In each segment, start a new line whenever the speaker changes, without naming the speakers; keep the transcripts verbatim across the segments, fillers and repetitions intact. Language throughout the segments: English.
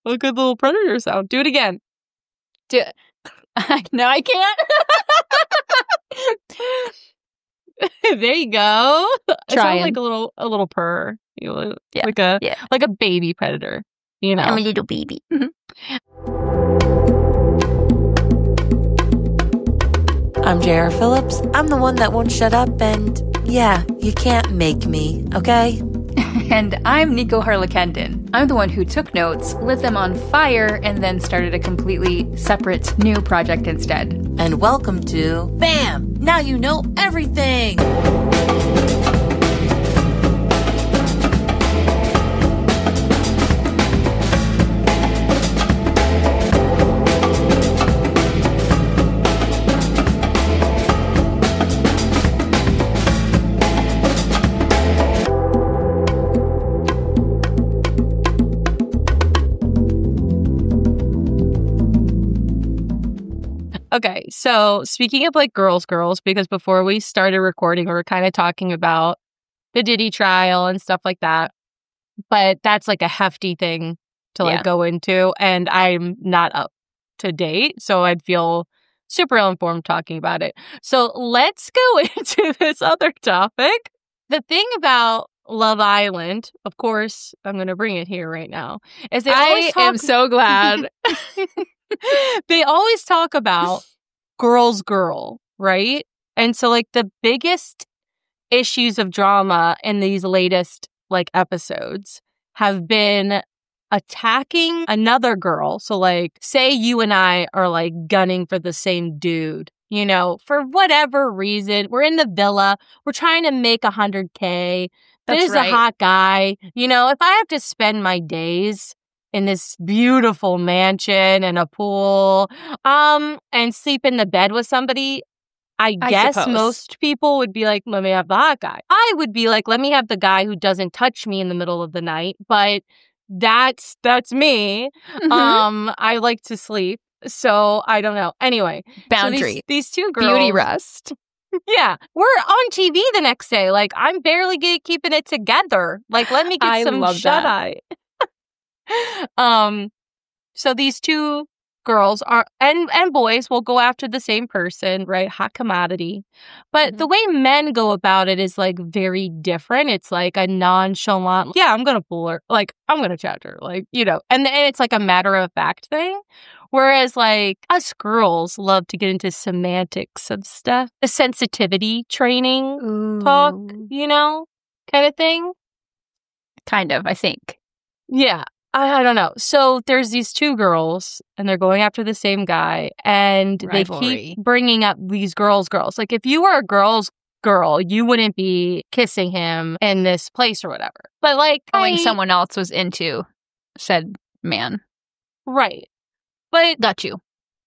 a good little predator sound. Do it again.
Do it. No, I can't.
There you go. It
Trying.
sounds like a little a little purr. You know,
Yeah.
like a
Yeah.
like a baby predator. You know.
I'm a little baby. Mhm.
I'm J R. Phillips. I'm the one that won't shut up, and yeah, you can't make me, okay?
And I'm Nico Harlekenden. I'm the one who took notes, lit them on fire, and then started a completely separate new project instead.
And welcome to BAM! Now you know everything!
Okay, so speaking of like girls, girls, because before we started recording, we were kind of talking about the Diddy trial and stuff like that. But that's like a hefty thing to like
Yeah.
go into, and I'm not up to date, so I'd feel super ill-informed talking about it. So let's go into this other topic. The thing about Love Island, of course, I'm going to bring it here right now, is they always
I
talk.
am so glad.
They always talk about girls girl, right? And so like the biggest issues of drama in these latest like episodes have been attacking another girl. So like say you and I are like gunning for the same dude, you know, for whatever reason. We're in the villa, we're trying to make a hundred K.
That's
There's
right.
a hot guy. You know, if I have to spend my days in this beautiful mansion and a pool, um, and sleep in the bed with somebody, I
I
guess
suppose.
most people would be like, let me have the hot guy. I would be like, let me have the guy who doesn't touch me in the middle of the night. But that's that's me.
Mhm.
Um, I like to sleep. So I don't know. Anyway, so
Boundary.
these, these two girls.
Beauty rest.
Yeah. We're on T V the next day. Like, I'm barely get, keeping it together. Like, let me get
I
some
love
shut
that.
eye. um, so these two girls are and and boys will go after the same person, right? Hot commodity. But
Mhm.
the way men go about it is like very different. It's like a nonchalant, yeah, I'm gonna pull her, like I'm gonna chat her, like, you know, and then it's like a matter of fact thing. Whereas like us girls love to get into semantics of stuff, the sensitivity training talk,
Ooh.
you know, kind of thing.
Kind of, I think.
Yeah. I, I don't know. So there's these two girls and they're going after the same guy and they
Rivalry.
keep bringing up these girls, girls. Like if you were a girl's girl, you wouldn't be kissing him in this place or whatever. But like
Knowing
I-
someone else was into said man.
right. But
Got you.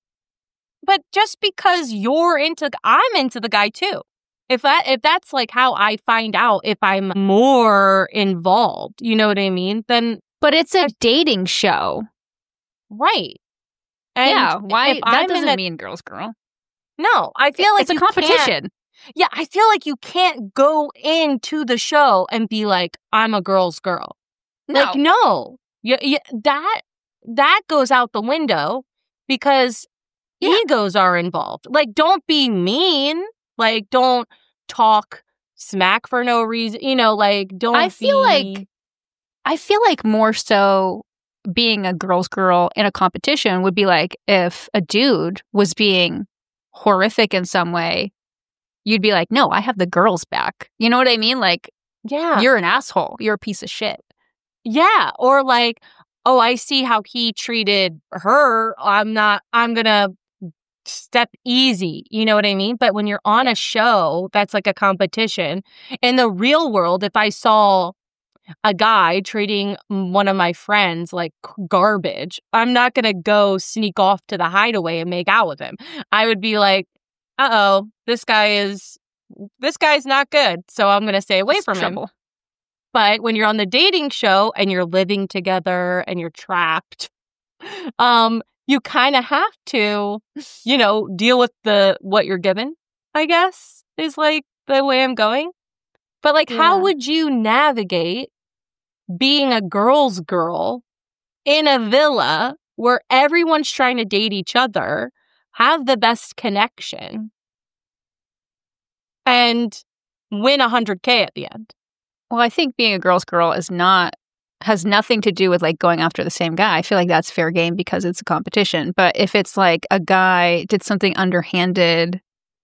but just because you're into I'm into the guy too. If that if that's like how I find out if I'm more involved, you know what I mean? Then
But it's a dating show.
right. And
yeah, why?
if
That
I'm in
doesn't
a-
mean girls girl.
No, I feel like
It's a
you can't-
competition.
Yeah, I feel like you can't go into the show and be like, I'm a girl's girl.
No.
Like, no. You, you, that that goes out the window because
Yeah.
egos are involved. Like, don't be mean. Like, don't talk smack for no reason. You know, like, don't
I feel
be-
like I feel like more so being a girl's girl in a competition would be like if a dude was being horrific in some way, you'd be like, no, I have the girls back. You know what I mean? Like,
yeah.
you're an asshole. You're a piece of shit.
Yeah. Or like, oh, I see how he treated her. I'm not, I'm going to step easy. You know what I mean? But when you're on a show, that's like a competition. In the real world, if I saw a guy treating one of my friends like garbage, I'm not going to go sneak off to the hideaway and make out with him. I would be like, uh-oh, this guy is, this guy's not good. So I'm going to stay away
It's
from him.
trouble.
But when you're on the dating show and you're living together and you're trapped, um, you kind of have to, you know, deal with the what you're given, I guess, is like the way I'm going. But like, how
Yeah.
would you navigate being a girl's girl in a villa where everyone's trying to date each other, have the best connection, and win one hundred K at the end.
Well, I think being a girl's girl is not, has nothing to do with like going after the same guy. I feel like that's fair game because it's a competition. But if it's like a guy did something underhanded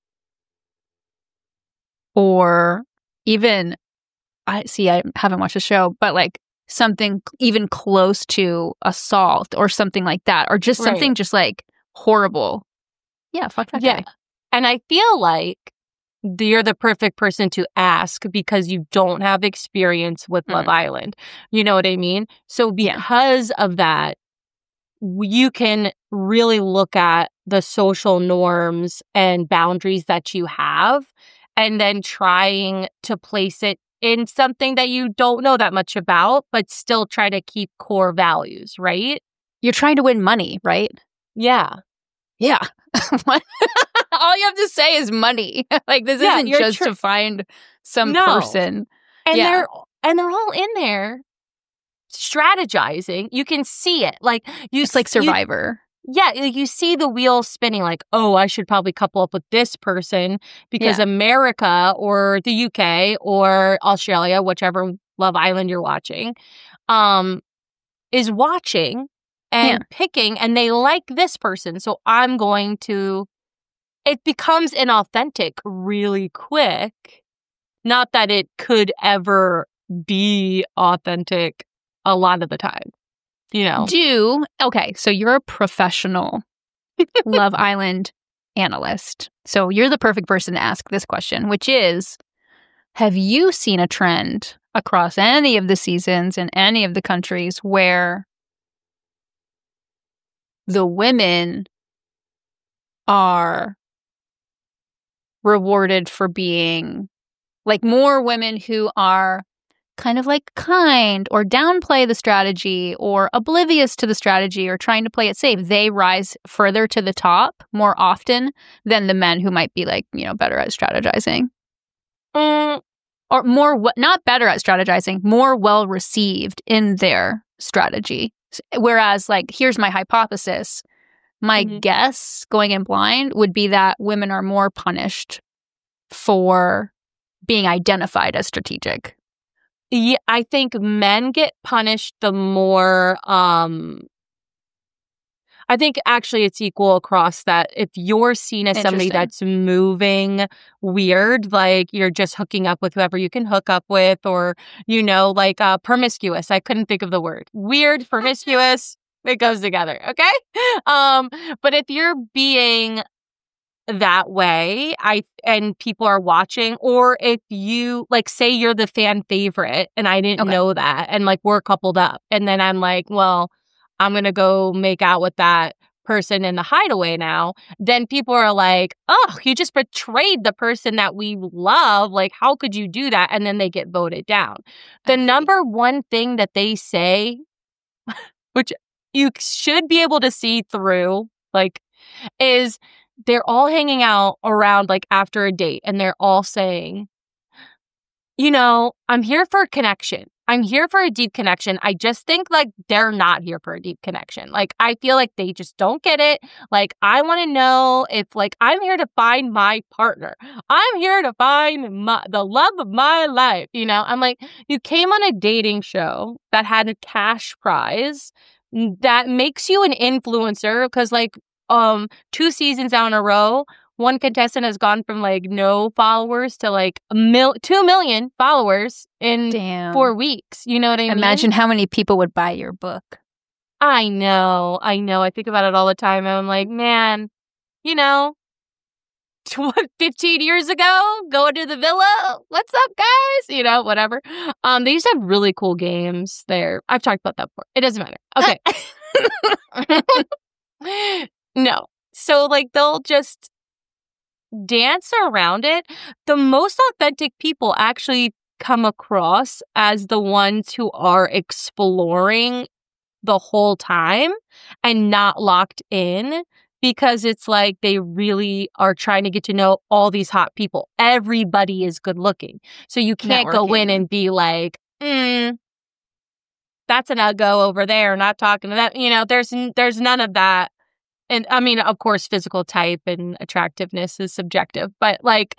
or even, I see, I haven't watched the show, but like something even close to assault or something like that, or just something
Right.
just like horrible. Yeah, fuck that
Yeah.
guy.
And I feel like you're the perfect person to ask because you don't have experience with Love
Mm.
Island. You know what I mean? So
Yeah.
because of that, w- you can really look at the social norms and boundaries that you have and then trying to place it in something that you don't know that much about, but still try to keep core values, right?
You're trying to win money, right?
Yeah.
Yeah. What? All you have to say is money. Like this
Yeah,
isn't
you're
just
tr-
to find some
No.
person.
And
Yeah.
they're and they're all in there strategizing. You can see it. Like you
It's like
s- you-
Survivor.
yeah, like you see the wheels spinning like, "Oh, I should probably couple up with this person because
Yeah.
America or the U K or Australia, whichever Love Island you're watching, um is watching and
Yeah.
picking and they like this person. So I'm going to it becomes inauthentic really quick. Not that it could ever be authentic a lot of the time, you know?
Do okay, so you're a professional Love Island analyst. So you're the perfect person to ask this question, which is, have you seen a trend across any of the seasons in any of the countries where the women are rewarded for being like more women who are kind of like kind or downplay the strategy or oblivious to the strategy or trying to play it safe, they rise further to the top more often than the men who might be like, you know, better at strategizing
Mm,
or more, w- not better at strategizing, more well received in their strategy. S- Whereas, like, here's my hypothesis. My
Mhm.
guess going in blind would be that women are more punished for being identified as strategic.
yeah, I think men get punished the more um I think actually it's equal across that if you're seen as somebody
Interesting.
that's moving weird, like you're just hooking up with whoever you can hook up with, or, you know, like uh, promiscuous. I couldn't think of the word. Weird, promiscuous, it goes together, okay? Um, but if you're being that way, I and people are watching, or if you like say you're the fan favorite and I didn't
Okay.
know that, and like we're coupled up, and then I'm like, well, I'm gonna go make out with that person in the hideaway now, then people are like, oh, you just betrayed the person that we love. Like, how could you do that? And then they get voted down.
I
The
see.
number one thing that they say, which you should be able to see through, like, is they're all hanging out around like after a date and they're all saying, you know, I'm here for a connection. I'm here for a deep connection. I just think like they're not here for a deep connection. Like I feel like they just don't get it. Like I want to know if like I'm here to find my partner. I'm here to find my, the love of my life. You know, I'm like, you came on a dating show that had a cash prize that makes you an influencer because like um two seasons down a row, one contestant has gone from like no followers to like a mil- two million followers in
Damn.
four weeks. You know what I mean?
Imagine how many people would buy your book.
I know, I know. I think about it all the time. And I'm like, man, you know, what, fifteen years ago, going to the villa. What's up, guys? You know, whatever. Um, they used to have really cool games there. I've talked about that before. It doesn't matter. Okay. No. So like they'll just dance around it. The most authentic people actually come across as the ones who are exploring the whole time and not locked in, because it's like they really are trying to get to know all these hot people. Everybody is good looking. So you can't go in
Networking.
and be like, mm, that's an uggo over there, not talking to that. You know, there's there's none of that. And I mean, of course, physical type and attractiveness is subjective, but like,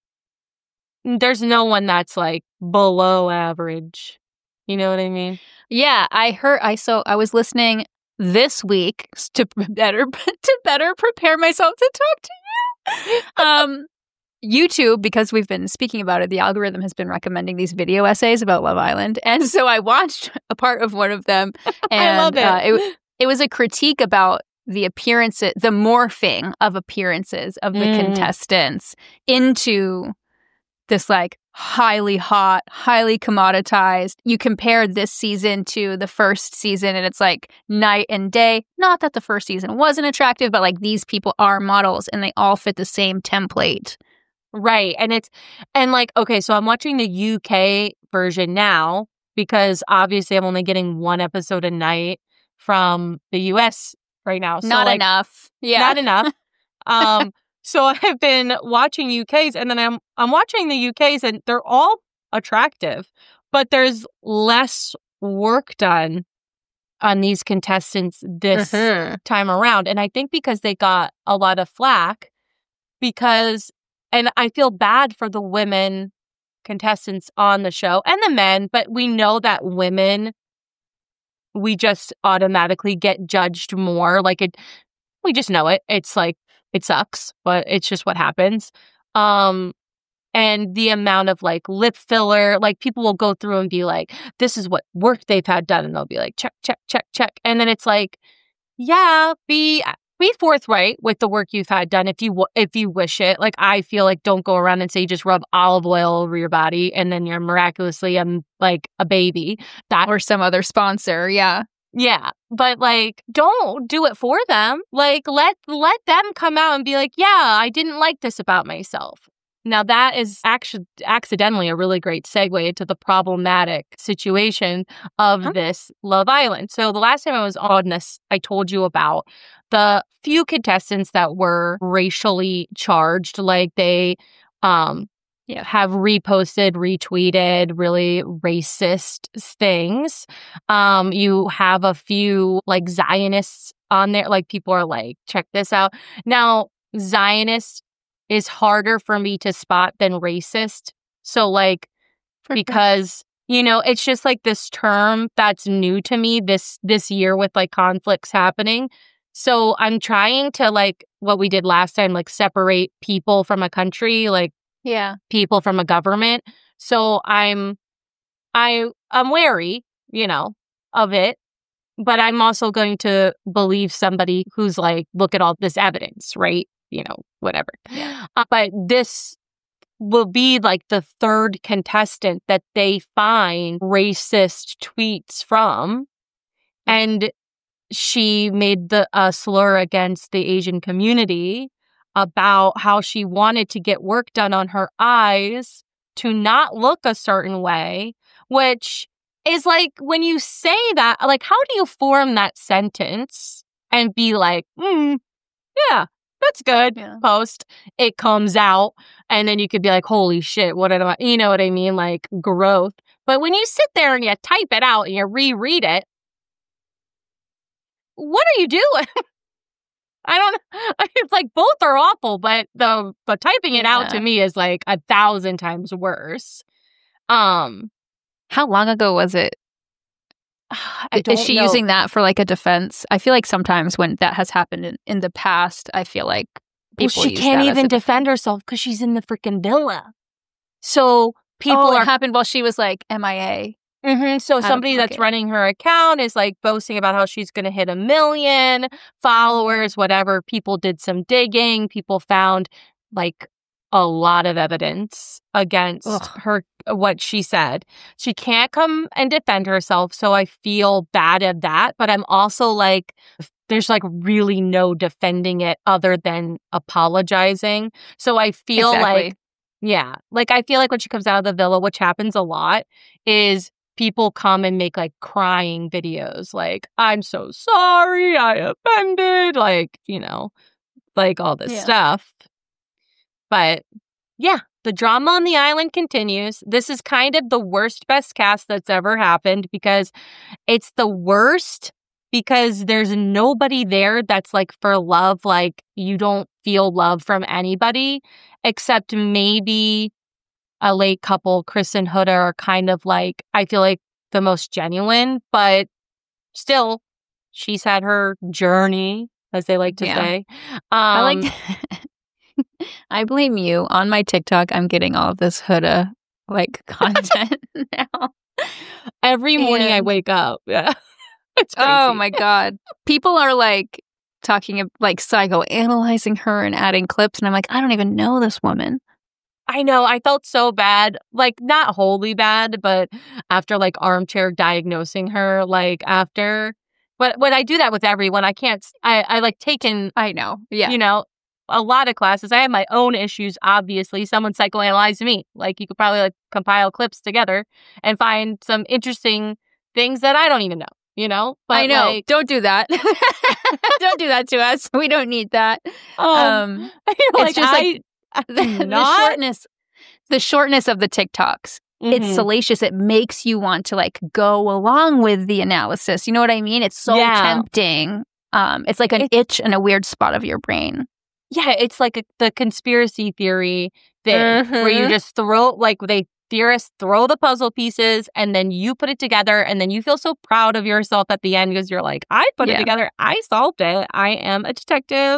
there's no one that's like below average. You know what I mean?
Yeah, I heard. I so I was listening this week to better to better prepare myself to talk to you. Um, YouTube, because we've been speaking about it, the algorithm has been recommending these video essays about Love Island, and so I watched a part of one of them, and
I love it.
Uh, it, it was a critique about the appearances, the morphing of appearances of the
Mm.
contestants into this like highly hot, highly commoditized. You compared this season to the first season, and it's like night and day. Not that the first season wasn't attractive, but like these people are models and they all fit the same template.
Right. And it's, and like, okay, so I'm watching the U K version now because obviously I'm only getting one episode a night from the U S right now. So
Not
like,
enough. Yeah.
Not enough. Um, so I've been watching U Ks, and then I'm I'm watching the U Ks, and they're all attractive, but there's less work done on these contestants this
Mhm.
time around. And I think because they got a lot of flack, because, and I feel bad for the women contestants on the show and the men, but we know that women, we just automatically get judged more. Like it, we just know it. It's like, it sucks, but it's just what happens. Um, and the amount of like lip filler, like people will go through and be like, this is what work they've had done. And they'll be like, check, check, check, check. And then it's like, yeah, be, be forthright with the work you've had done if you, if you wish it. Like, I feel like don't go around and say, just rub olive oil over your body and then you're miraculously um, like a baby. That
Or some other sponsor. Yeah.
Yeah, but like, don't do it for them. Like, let let them come out and be like, yeah, I didn't like this about myself. Now, that is actually accidentally a really great segue into the problematic situation of
Huh?
this Love Island. So the last time I was on this, I told you about the few contestants that were racially charged, like they um
Yeah.
have reposted, retweeted really racist things. Um, you have a few like Zionists on there. Like people are like, check this out. Now, Zionist is harder for me to spot than racist. So like,
For sure.
because, you know, it's just like this term that's new to me this, this year with like conflicts happening. So I'm trying to like what we did last time, like separate people from a country, like
Yeah.
people from a government. So I'm I I'm wary, you know, of it, but I'm also going to believe somebody who's like, look at all this evidence, right? You know, whatever. Uh, but this will be like the third contestant that they find racist tweets from, and she made the uh, slur against the Asian community about how she wanted to get work done on her eyes to not look a certain way, which is like, when you say that, like, how do you form that sentence and be like, mm, yeah, that's good.
Yeah.
Post, it comes out, and then you could be like, holy shit, what did I, you know what I mean? Like, growth. But when you sit there and you type it out and you reread it, what are you doing? I don't know. It's like both are awful, but the the typing it out
Yeah.
to me is like a thousand times worse. Um,
How long ago was it?
I don't
Is she
know.
using that for like a defense? I feel like sometimes when that has happened in, in the past, I feel like
Well,
people
she
use
can't
that as
even
a-
defend herself because she's in the freaking villa. So people
oh,
are
it happened while she was like M I A.
hmm So
of
somebody that's
pocket.
running her account is like boasting about how she's going to hit a million followers, whatever. People did some digging. People found like a lot of evidence against
Ugh.
her, what she said. She can't come and defend herself. So I feel bad at that. But I'm also like, there's like really no defending it other than apologizing. So I feel
Exactly.
like, yeah, like I feel like when she comes out of the villa, which happens a lot, is people come and make like crying videos, like, I'm so sorry, I offended, like, you know, like all this
Yeah.
stuff. But yeah, the drama on the island continues. This is kind of the worst best cast that's ever happened because it's the worst because there's nobody there that's like for love. Like you don't feel love from anybody except maybe a late couple. Chris and Huda are kind of like, I feel like the most genuine, but still she's had her journey, as they like to
Yeah.
say. Um,
I like. I blame you. On my TikTok, I'm getting all of this Huda like content now.
every morning I
And-
wake up. Yeah. It's crazy.
Oh my god, people are like talking ab- like psychoanalyzing her and adding clips, and I'm like, I don't even know this woman.
I know. I felt so bad. Like, not wholly bad, but after like armchair diagnosing her, like after. But when I do that with everyone, I can't. I, I like taken,
I know. Yeah.
you know, a lot of classes. I have my own issues, obviously. Someone psychoanalyzed me. Like, you could probably like compile clips together and find some interesting things that I don't even know, you know? But
I know.
Like,
Don't do that. Don't do that to us. We don't need that.
um,
Um,
like,
just
I,
like
I
the,
do
the
not.
shortness, the shortness of the TikToks. It's
Mhm.
salacious. It makes you want to like go along with the analysis. You know what I mean? It's so
Yeah.
tempting. Um, it's like an
It's-
itch in a weird spot of your brain.
Yeah, it's like a, the conspiracy theory thing where you
Mhm.
just throw, like, they theorists throw the puzzle pieces and then you put it together and then you feel so proud of yourself at the end because you're like, I put it
Yeah.
together. I solved it. I am a detective.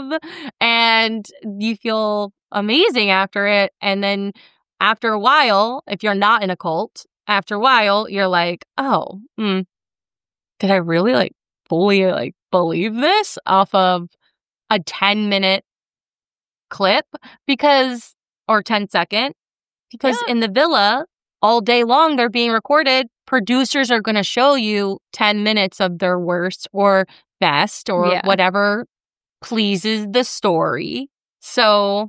And you feel amazing after it. And then after a while, if you're not in a cult, after a while, you're like, oh, hmm, did I really like fully like believe this off of a ten minute clip? Because, or ten second, because
Yeah.
in the villa all day long they're being recorded. Producers are going to show you ten minutes of their worst or best or
Yeah.
whatever pleases the story. So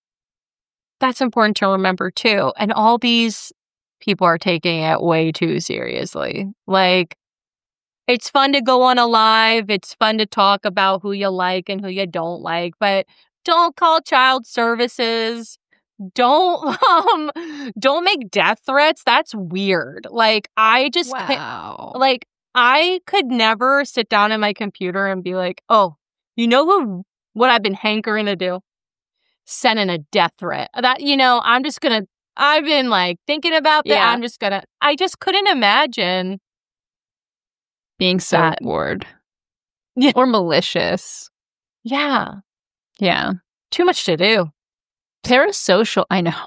that's important to remember too. And all these people are taking it way too seriously. Like, it's fun to go on a live. It's fun to talk about who you like and who you don't like, but don't call child services. Don't um don't make death threats. That's weird. Like, I just can't-
Wow.
like I could never sit down at my computer and be like, "Oh, you know who what I've been hankering to do? Send in a death threat." That, you know, I'm just going to I've been like thinking about that.
Yeah.
I'm just going to I just couldn't imagine.
Being so
that-
bored.
Yeah.
Or malicious.
Yeah.
Yeah.
Too much to do.
Parasocial. I know.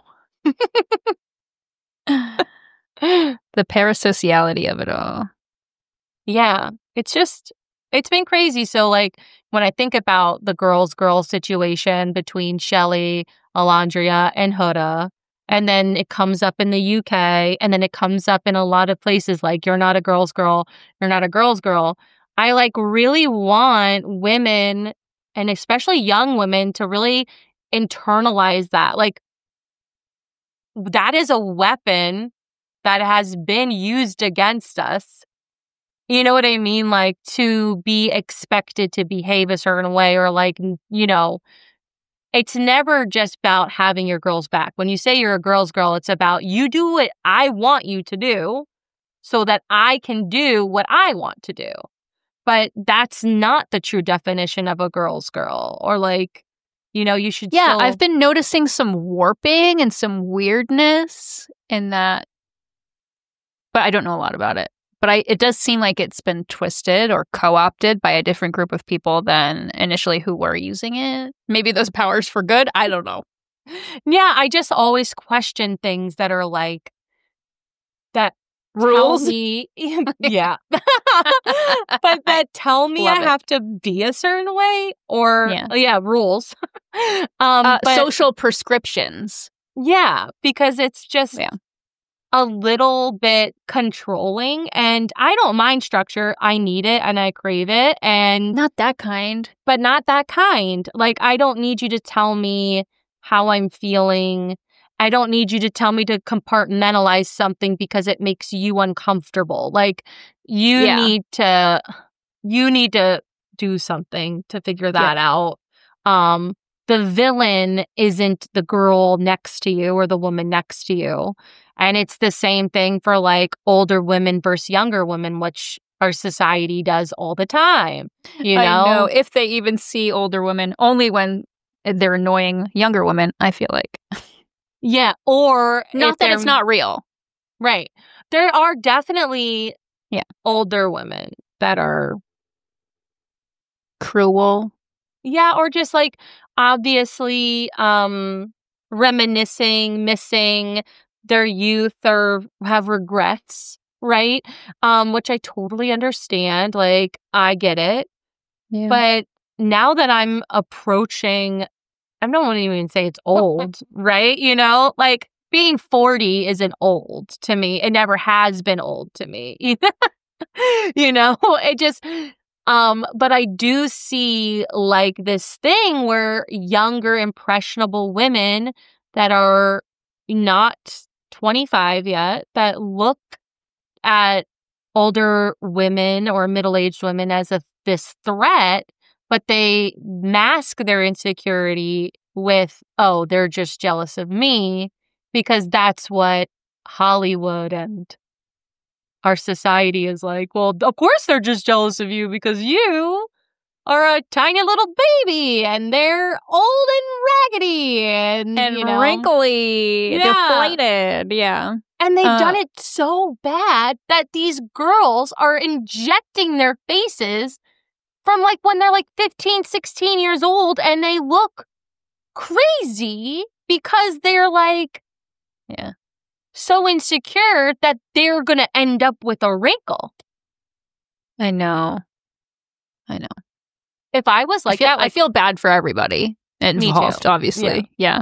The parasociality of it all.
Yeah, it's just, it's been crazy. So, like, when I think about the girls girls situation between Shelly, Alondria, and Huda, and then it comes up in the U K, and then it comes up in a lot of places like, you're not a girl's girl, you're not a girl's girl. I, like, really want women, and especially young women, to really internalize that. Like, that is a weapon that has been used against us. You know what I mean? Like, to be expected to behave a certain way, or like, n- you know, it's never just about having your girls back. When you say you're a girl's girl, it's about you do what I want you to do so that I can do what I want to do. But that's not the true definition of a girl's girl. Or like, you know, you should
Yeah,
still-
I've been noticing some warping and some weirdness in that. But I don't know a lot about it. But I, it does seem like it's been twisted or co-opted by a different group of people than initially who were using it. Maybe those powers for good. I don't know.
Yeah, I just always question things that are like, that
Rules?
tell me, yeah, but that tell me
Love
I
it.
have to be a certain way, or
Yeah.
yeah, rules. um,
Uh,
but
social prescriptions.
yeah, because it's just
Yeah.
a little bit controlling, and I don't mind structure. I need it and I crave it, and
Not that kind.
but not that kind. Like, I don't need you to tell me how I'm feeling. I don't need you to tell me to compartmentalize something because it makes you uncomfortable. Like, you
Yeah.
need to, you need to do something to figure that out. Um, the villain isn't the girl next to you or the woman next to you. And it's the same thing for like older women versus younger women, which our society does all the time. You know,
I know. If they even see older women, only when they're annoying younger women, I feel like.
Yeah. Or
not that it's not real.
Right. There are definitely
yeah.
older women that are
cruel.
Yeah. Or just like obviously um, reminiscing, missing their youth or have regrets. Right. Um, which I totally understand. Like, I get it.
Yeah.
But now that I'm approaching, I don't want to even say it's old, right? You know, like being forty isn't old to me. It never has been old to me. You know, it just, um, but I do see like this thing where younger, impressionable women that are not twenty-five yet, that look at older women or middle-aged women as a this threat, but they mask their insecurity with, oh, they're just jealous of me, because that's what Hollywood and our society is like. Well, of course they're just jealous of you because you are a tiny little baby and they're old and raggedy and,
and
you know,
wrinkly,
yeah.
deflated. Yeah.
And they've
Uh,
done it so bad that these girls are injecting their faces from like when they're like fifteen, sixteen years old, and they look crazy because they're like
yeah.
so insecure that they're going to end up with a wrinkle.
I know. I know.
If I was like
I feel,
that, like,
I feel bad for everybody involved,
too.
obviously. Yeah.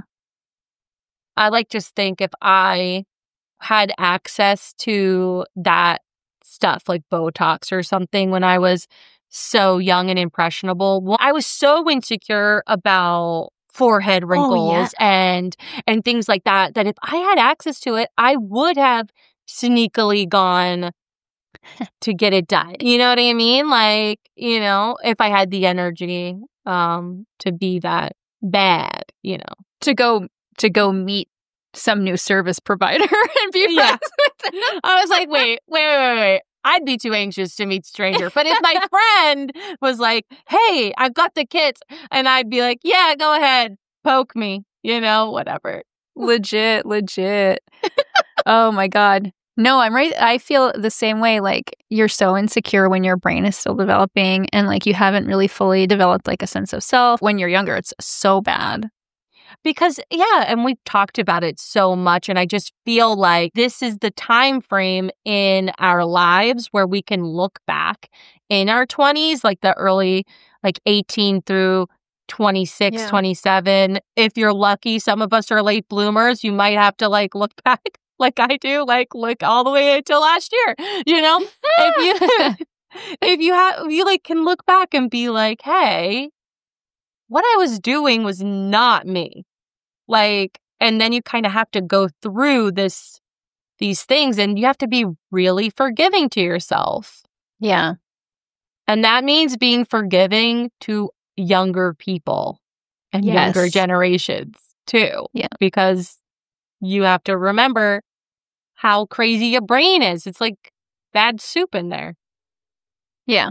I like just think if I had access to that stuff like Botox or something when I was so young and impressionable. Well, I was so insecure about forehead wrinkles
Oh, yeah.
and and things like that, that if I had access to it, I would have sneakily gone to get it done. You know what I mean? Like, you know, if I had the energy um to be that bad, you know.
To go to go meet some new service provider and be
Yeah.
friends with them.
I was like, wait, wait, wait, wait, wait. I'd be too anxious to meet stranger. But if my friend was like, hey, I've got the kits, and I'd be like, yeah, go ahead, poke me, you know, whatever.
Legit, legit. Oh my God. No, I'm right. I feel the same way. Like, you're so insecure when your brain is still developing and like you haven't really fully developed like a sense of self. When you're younger, it's so bad.
Because, yeah, and we've talked about it so much, and I just feel like this is the time frame in our lives where we can look back in our twenties, like the early, like eighteen through twenty-six,
Yeah.
twenty-seven. If you're lucky, some of us are late bloomers. You might have to like look back like I do, like look all the way until last year, you know? If you, if you have, you like can look back and be like, hey, what I was doing was not me. Like, and then you kind of have to go through this, these things, and you have to be really forgiving to yourself.
Yeah.
And that means being forgiving to younger people and
Yes.
younger generations too.
Yeah.
Because you have to remember how crazy your brain is. It's like bad soup in there.
Yeah.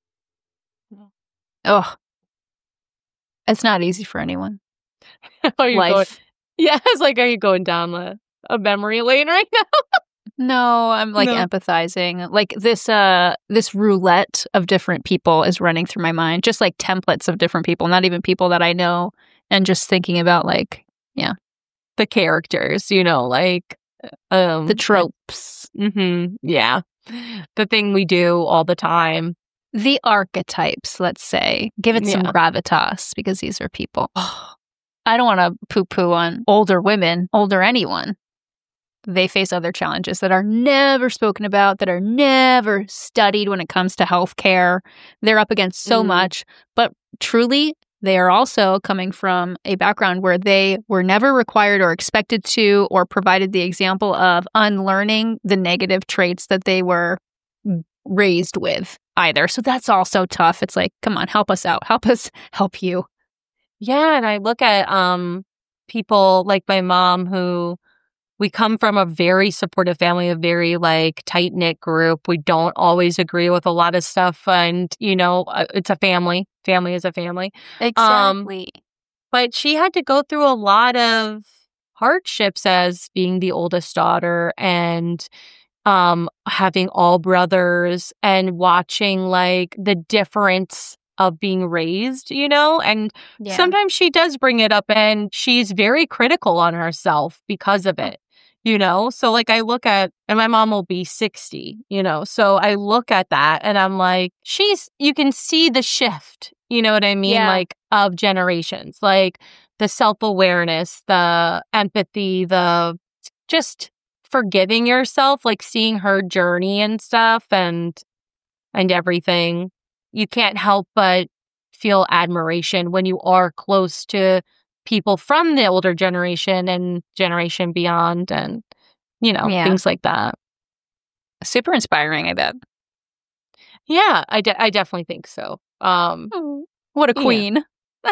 Oh. It's not easy for anyone.
Are you
Life.
going, yeah, it's like, are you going down the, a memory lane right now?
No, I'm like
No.
empathizing. Like this uh this roulette of different people is running through my mind. Just like templates of different people, not even people that I know, and just thinking about like, yeah,
The characters, you know, like um
the tropes,
Mm-hmm. Yeah. The thing we do all the time.
the archetypes, let's say. Give it some
Yeah.
gravitas because these are people. I don't want to poo-poo on older women, older anyone. They face other challenges that are never spoken about, that are never studied when it comes to healthcare. They're up against so
Mm.
much, but truly, they are also coming from a background where they were never required or expected to or provided the example of unlearning the negative traits that they were raised with either. So that's also tough. It's like, come on, help us out. Help us help you.
Yeah, and I look at um people like my mom who we come from a very supportive family, a very like tight knit group. We don't always agree with a lot of stuff, and you know, uh, it's a family. Family is a family. Um,
Exactly.
but she had to go through a lot of hardships as being the oldest daughter and um having all brothers and watching like the difference of being raised, you know? And
Yeah.
sometimes she does bring it up and she's very critical on herself because of it, you know? So like I look at and my mom will be sixty, you know. So I look at that and I'm like, she's you can see the shift, you know what I mean?
Yeah.
Like of generations. Like the self-awareness, the empathy, the just forgiving yourself, like seeing her journey and stuff and and everything. You can't help but feel admiration when you are close to people from the older generation and generation beyond and you know,
Yeah.
things like that.
Super inspiring, I bet.
Yeah, I de- I definitely think so. Um
What a
Yeah.
queen.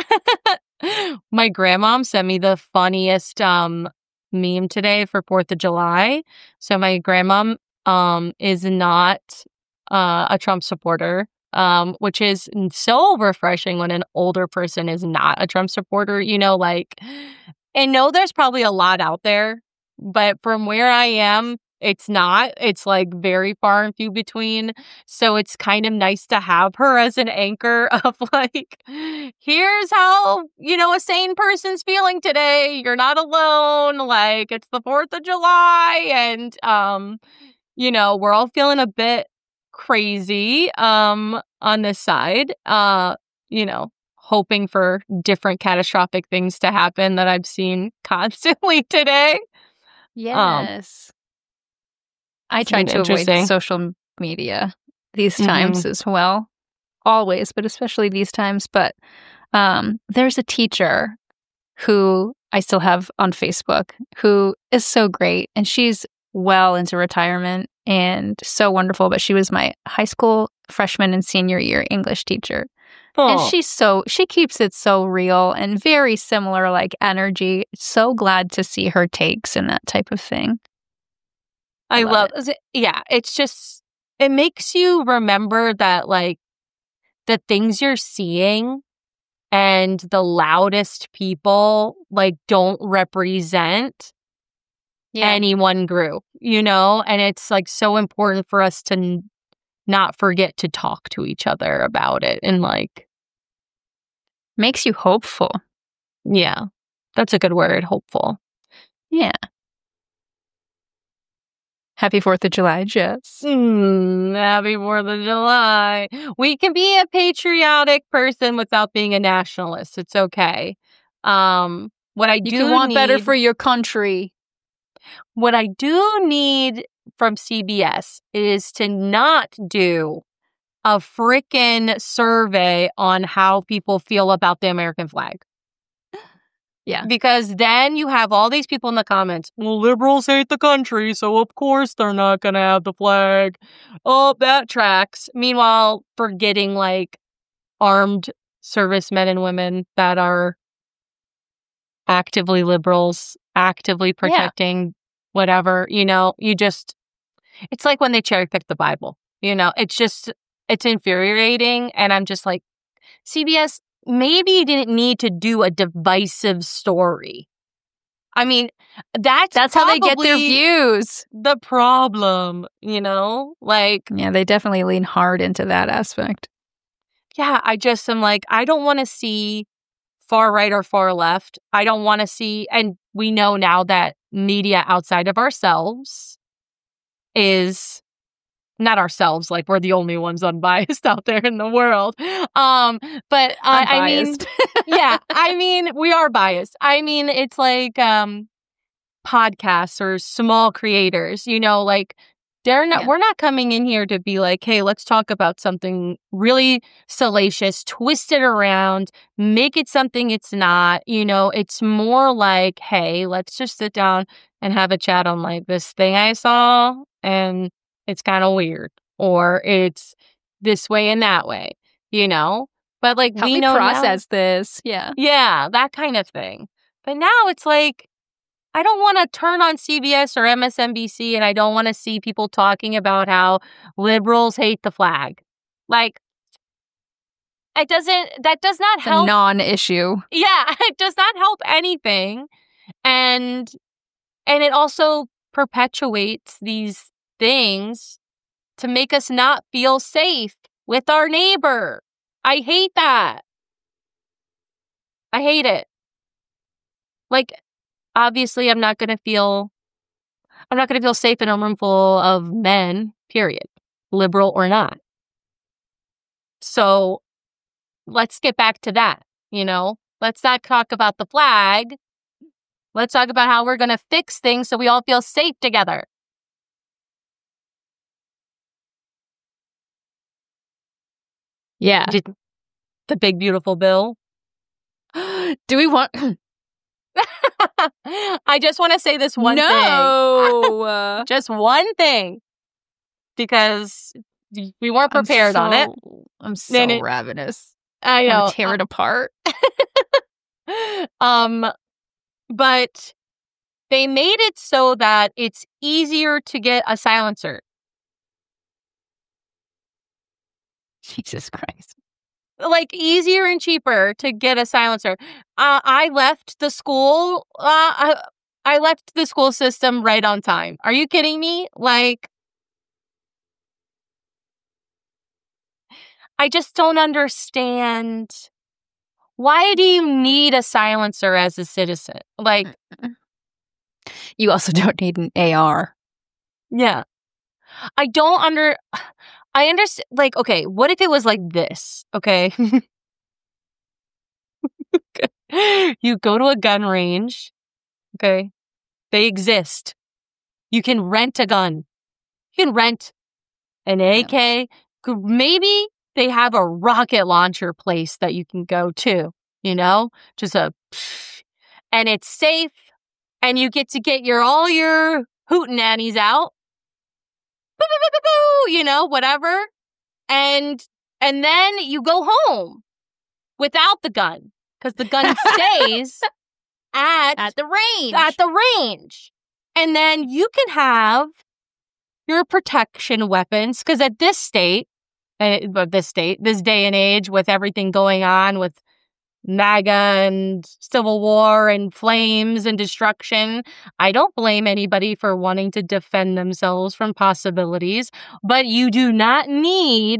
My grandmom sent me the funniest um meme today for fourth of July. So my grandmom um is not uh, a Trump supporter, um, which is n- so refreshing when an older person is not a Trump supporter, you know, like and know there's probably a lot out there, but from where I am, it's not. It's like very far and few between. So it's kind of nice to have her as an anchor of like, here's how, you know, a sane person's feeling today. You're not alone. Like it's the fourth of July and, um, you know, we're all feeling a bit crazy, um, on this side, uh, you know, hoping for different catastrophic things to happen that I've seen constantly today. Um,
Yes. I
it's
try
been
to avoid
interesting.
social media these
Mhm.
times as well. Always, but especially these times. But um, there's a teacher who I still have on Facebook who is so great. And she's well into retirement and so wonderful. But she was my high school freshman and senior year English teacher. And
Oh,
she's so, she keeps it so real and very similar, like energy. So glad to see her takes and that type of thing.
I
love
love,
it.
is it- yeah, it's just, it makes you remember that like the things you're seeing and the loudest people like don't represent
Yeah.
any one group, you know? And it's like so important for us to n- not forget to talk to each other about it. And like,
Makes you hopeful.
yeah, that's a good word, hopeful.
Yeah. Happy fourth of July, Jess.
Mm, happy fourth of July. We can be a patriotic person without being a nationalist. It's okay. Um, what I
You
do
can want
need,
better for your country.
what I do need from C B S is to not do a freaking survey on how people feel about the American flag.
Yeah.
Because then you have all these people in the comments, well, liberals hate the country, so of course they're not going to have the flag. Oh, that tracks. Meanwhile, forgetting like armed servicemen and women that are actively liberals, actively protecting whatever, you know, you just, it's like when they cherry pick the Bible, you know, it's just, it's infuriating. And I'm just like, C B S, maybe you didn't need to do a divisive story. I mean, that's
That's how they get their
probably
views.
the problem, you know? Like,
Yeah, they definitely lean hard into that aspect.
yeah, I just am like, I don't want to see far right or far left. I don't want to see, and we know now that media outside of ourselves is not ourselves, like we're the only ones unbiased out there in the world. Um, but uh, I mean,
Unbiased.
yeah, I mean, we are biased. I mean, it's like um, podcasts or small creators, you know, like they're not,
Yeah.
we're not coming in here to be like, hey, let's talk about something really salacious, twist it around, make it something it's not, you know, it's more like, hey, let's just sit down and have a chat on like this thing I saw and it's kind of weird or it's this way and that way, you know? But like
Help
we
me
know
process this. Yeah.
now, yeah, that kind of thing. But now it's like I don't want to turn on C B S or M S N B C and I don't want to see people talking about how liberals hate the flag. Like, it doesn't, that does not
It's a
help.
non-issue.
Yeah, it does not help anything. And, and it also perpetuates these things to make us not feel safe with our neighbor. I hate that. I hate it. Like, obviously, I'm not going to feel, I'm not going to feel safe in a room full of men, period, liberal or not. So let's get back to that, you know? Let's not talk about the flag. Let's talk about how we're going to fix things so we all feel safe together.
Yeah.
Did the big, beautiful bill.
Do we want...
I just want to say this one
no!
thing.
No!
Just one thing. Because we weren't prepared
so,
on it.
I'm so
And it,
ravenous.
I know.
I want to tear it apart.
um, but they made it so that it's easier to get a silencer.
Jesus Christ.
Like, easier and cheaper to get a silencer. Uh, I left the school. Uh, I, I left the school system right on time. Are you kidding me? Like, I just don't understand. Why do you need a silencer as a citizen? Like,
you also don't need an A R.
Yeah. I don't under... I understand, like, okay, what if it was like this, okay? You go to a gun range, okay? They exist. You can rent a gun. You can rent an A K. Yeah. Maybe they have a rocket launcher place that you can go to, you know? Just a... And it's safe, and you get to get your all your hootenannies out. You know, whatever. And and then you go home without the gun because the gun stays at
at the range.
At the range. And then you can have your protection weapons because at this state, uh, this state, this day and age with everything going on with MAGA and civil war and flames and destruction, I don't blame anybody for wanting to defend themselves from possibilities, but you do not need,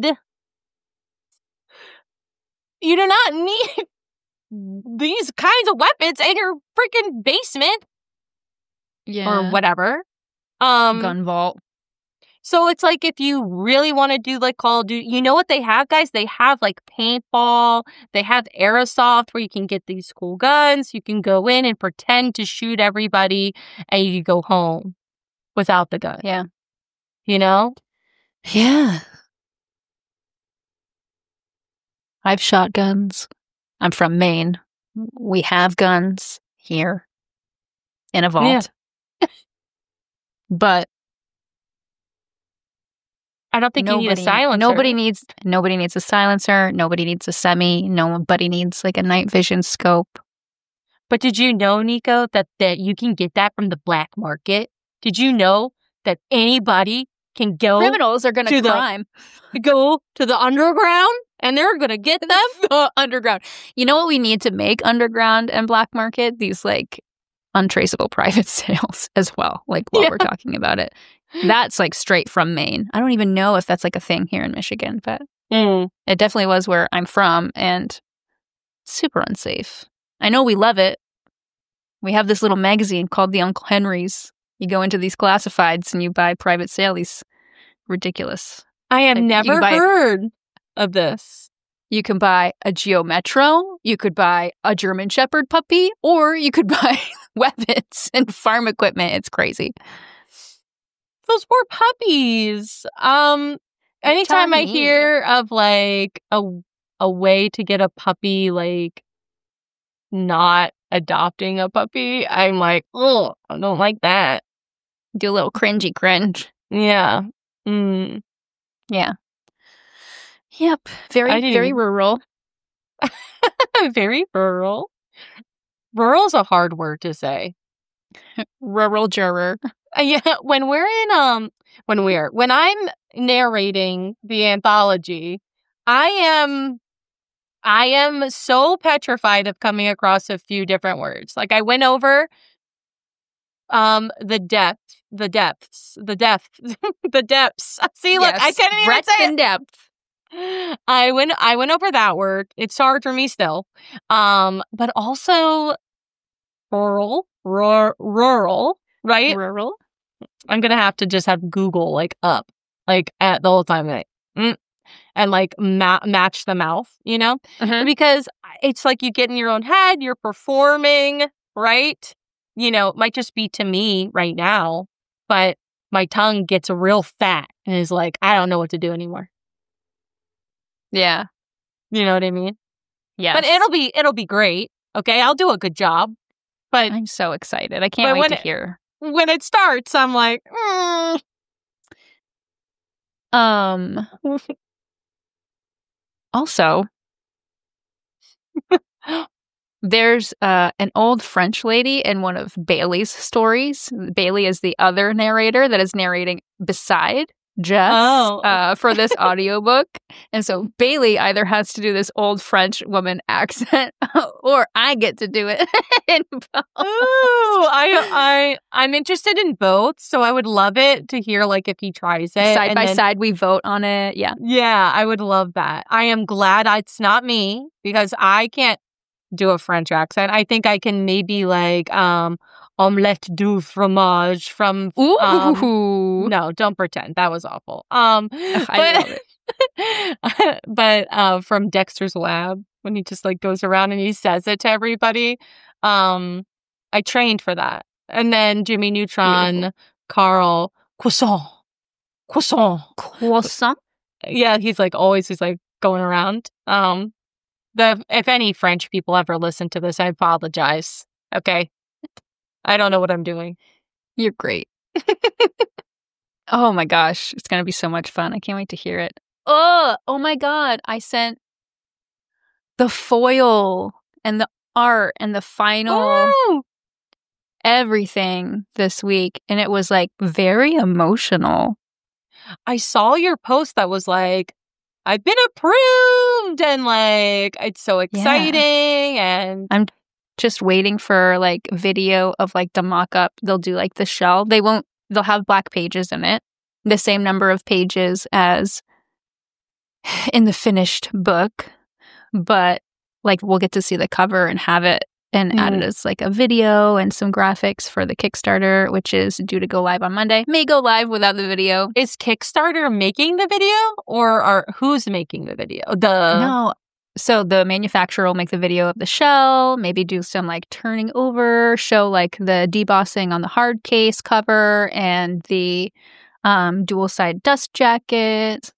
you do not need these kinds of weapons in your freaking basement.
Yeah.
Or whatever. Um,
Gun vault.
So it's like if you really want to do like Call of Duty, you know what they have, guys? They have like paintball. They have airsoft where you can get these cool guns. You can go in and pretend to shoot everybody and you go home without the gun.
Yeah.
You know?
Yeah. I've shot guns. I'm from Maine. We have guns here in a vault. Yeah. But
I don't think
nobody,
you need a silencer.
Nobody needs nobody needs a silencer. Nobody needs a semi. Nobody needs like a night vision scope.
But did you know, Nico, that, that you can get that from the black market? Did you know that anybody can go?
Criminals are going to crime.
Go to the underground and they're going to get them?
The underground. You know what we need to make underground and black market? These like untraceable private sales as well. Like while yeah. we're talking about it. That's like straight from Maine. I don't even know if that's like a thing here in Michigan, but
mm.
it definitely was where I'm from and super unsafe. I know we love it. We have this little magazine called the Uncle Henry's. You go into these classifieds and you buy private sale. These ridiculous.
I have
like,
never heard of this.
You can buy a Geo Metro. You could buy a German Shepherd puppy, or you could buy weapons and farm equipment. It's crazy.
Those poor puppies. Um, anytime I hear of like a a way to get a puppy, like not adopting a puppy, I'm like, oh, I don't like that.
Do a little cringy cringe.
Yeah. Mm.
Yeah. Yep. Very, very rural.
Very rural. Rural's a hard word to say.
Rural juror.
Uh, yeah, when we're in um when we're when I'm narrating the anthology, I am I am so petrified of coming across a few different words. Like I went over um the depth, the depths, the depth, the depths. See, look,
Yes,
I couldn't even
breadth
say
and
it.
depth.
I went I went over that word. It's hard for me still. Um, but also rural, rur- rural, right?
Rural.
I'm gonna have to just have Google like up, like at the whole time, like, mm, and like ma- match the mouth, you know,
Mhm.
because it's like you get in your own head, you're performing, right? You know, it might just be to me right now, but my tongue gets real fat and is like, I don't know what to do anymore.
Yeah.
You know what I mean?
Yes.
But it'll be it'll be great. Okay, I'll do a good job. But
I'm so excited. I can't
but
wait
when
to
it-
hear.
when it starts, I'm like, mm.
Um. Also, there's uh, an old French lady in one of Bailey's stories. Bailey is the other narrator that is narrating beside Jess
Oh.
uh, for this audiobook. And so Bailey either has to do this old French woman accent or I get to do it in both.
Ooh, I I I'm interested in both, so I would love it to hear like if he tries it
Side
and
by
then-
side, we vote on it. Yeah.
Yeah, I would love that. I am glad it's not me because I can't do a French accent. I think I can maybe like um omelette du fromage from
Ooh.
um, no, don't pretend. That was awful. Um
I
but,
love
it. but uh from Dexter's Lab when he just like goes around and he says it to everybody. Um I trained for that. And then Jimmy Neutron,
Beautiful.
Carl, croissant. Croissant.
Croissant.
Yeah, he's like always he's like going around. Um the if any French people ever listen to this, I apologize. Okay. I don't know what I'm doing.
You're great. Oh my gosh, it's gonna be so much fun. I can't wait to hear it. Oh, oh my god, I sent the foil and the art and the final
Oh,
everything this week, and it was like very emotional.
I saw your post that was like, I've been approved and like it's so exciting and
Just waiting for like video of like the mock-up. They'll do like the shell. They won't. They'll have black pages in it, the same number of pages as in the finished book, but like we'll get to see the cover and have it and
Mhm.
add it as like a video and some graphics for the Kickstarter, which is due to go live on Monday. May go live without the video.
is Kickstarter making the video or are who's making the video? The
No. So the manufacturer will make the video of the shell, maybe do some like turning over, show like the debossing on the hard case cover and the um, dual side dust jacket.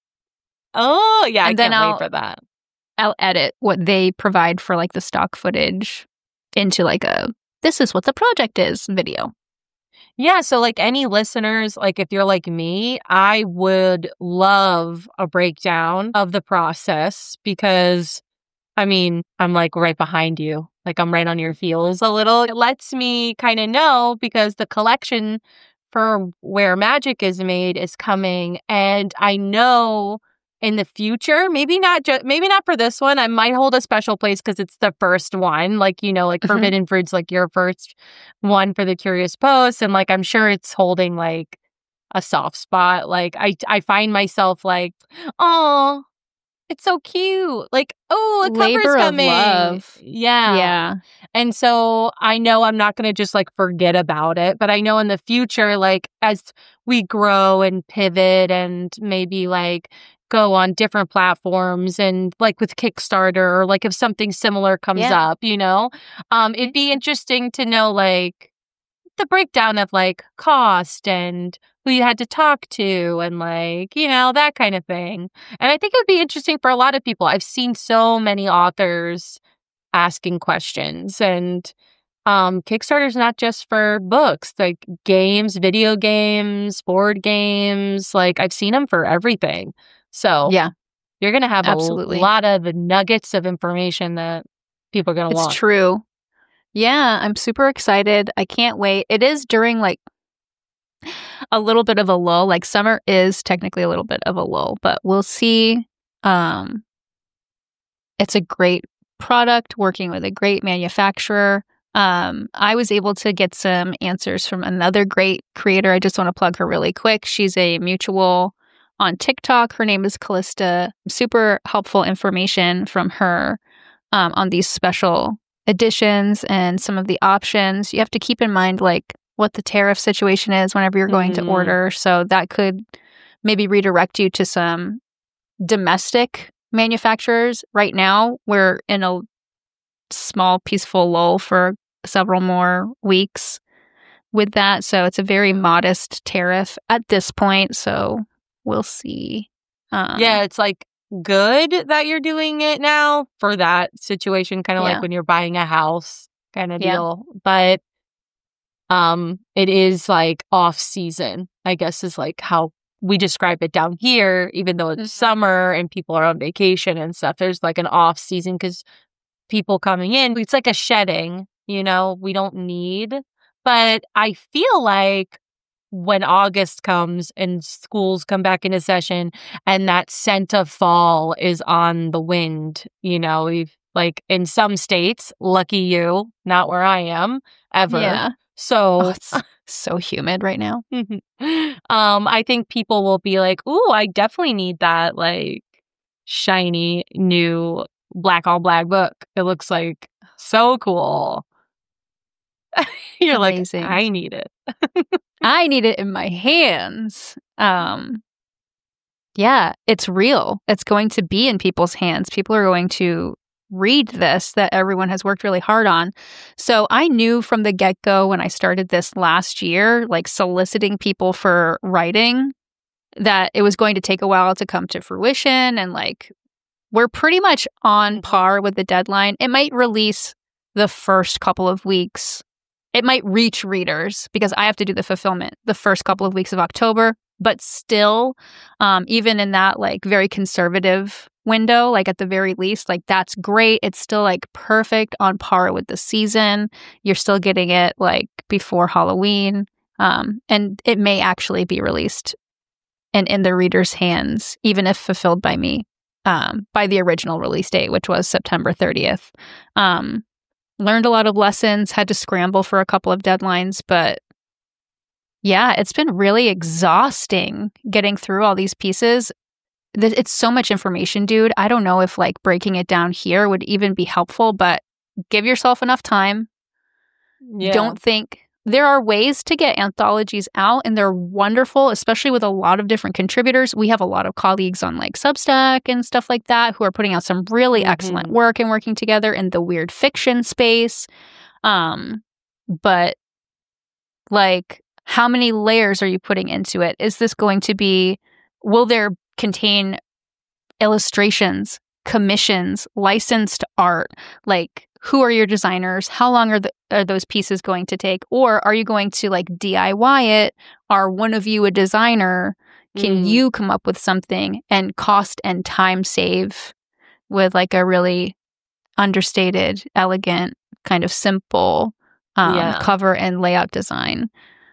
Oh, yeah,
And
I
then
can't
I'll-
wait for that.
I'll edit what they provide for like the stock footage into like a this is what the project is video.
Yeah, so like any listeners, like if you're like me, I would love a breakdown of the process because I mean, I'm like right behind you. Like I'm right on your heels a little. It lets me kind of know because the collection for Where Magic is Made is coming and I know in the future, maybe not just maybe not for this one. I might hold a special place because it's the first one. Like, you know, like
Mhm.
Forbidden Fruit's like your first one for the Curious Post. And like I'm sure it's holding like a soft spot. Like I I find myself like, oh, it's so cute. Like, oh, a cover's
Labor of
coming.
love.
Yeah.
Yeah.
And so I know I'm not going to just like forget about it, but I know in the future, like as we grow and pivot and maybe like go on different platforms and like with Kickstarter or like if something similar comes
Yeah.
up, you know, um, it'd be interesting to know like the breakdown of like cost and who you had to talk to and like, you know, that kind of thing. And I think it would be interesting for a lot of people. I've seen so many authors asking questions and um Kickstarter's not just for books, like games, video games, board games, like I've seen them for everything. So
Yeah.
you're going to have
Absolutely.
a lot of nuggets of information that people are going to
It's
want.
true. Yeah, I'm super excited. I can't wait. It is during like a little bit of a lull. Like summer is technically a little bit of a lull, but we'll see. Um, it's a great product working with a great manufacturer. Um, I was able to get some answers from another great creator. I just want to plug her really quick. She's a mutual on TikTok. Her name is Callista. Super helpful information from her um, on these special editions and some of the options. You have to keep in mind like what the tariff situation is whenever you're going
Mm-hmm.
to order. So that could maybe redirect you to some domestic manufacturers. Right now, we're in a small, peaceful lull for several more weeks with that. So it's a very modest tariff at this point. So we'll see. Um,
Yeah, it's like good that you're doing it now for that situation, kind of
Yeah.
like when you're buying a house kind of
Yeah.
deal. But um, it is like off season, I guess, is like how we describe it down here, even though it's
Mhm.
summer and people are on vacation and stuff. There's like an off season because people coming in, it's like a shedding, you know, we don't need. But I feel like when August comes and schools come back into session and that scent of fall is on the wind, you know, we've like in some states, lucky you, not where I am ever.
Yeah.
So
Oh, it's so humid right now.
um, I think people will be like, ooh, I definitely need that like shiny new black on black book. It looks like so cool. You're
Amazing.
like, I need it.
I need it in my hands. Um, yeah, it's real. It's going to be in people's hands. People are going to read this that everyone has worked really hard on. So I knew from the get-go when I started this last year, like soliciting people for writing, that it was going to take a while to come to fruition. And like, we're pretty much on par with the deadline. It might release the first couple of weeks. It might reach readers because I have to do the fulfillment the first couple of weeks of October. But still, um, even in that like very conservative window, like at the very least, like that's great. It's still like perfect on par with the season. You're still getting it like before Halloween. Um, and it may actually be released and in the reader's hands, even if fulfilled by me, um, by the original release date, which was September thirtieth. Um, learned a lot of lessons, had to scramble for a couple of deadlines, but yeah, it's been really exhausting getting through all these pieces. It's so much information, dude. I don't know if like breaking it down here would even be helpful, but give yourself enough time.
Yeah.
Don't think there are ways to get anthologies out, and they're wonderful, especially with a lot of different contributors. We have a lot of colleagues on like Substack and stuff like that who are putting out some really
Mhm.
excellent work and working together in the weird fiction space. Um, but like, how many layers are you putting into it? Is this going to be, will there contain illustrations, commissions, licensed art? Like, who are your designers? How long are, the, are those pieces going to take? Or are you going to like D I Y it? Are one of you a designer? Can
Mm.
you come up with something and cost and time save with like a really understated, elegant, kind of simple um,
Yeah.
cover and layout design?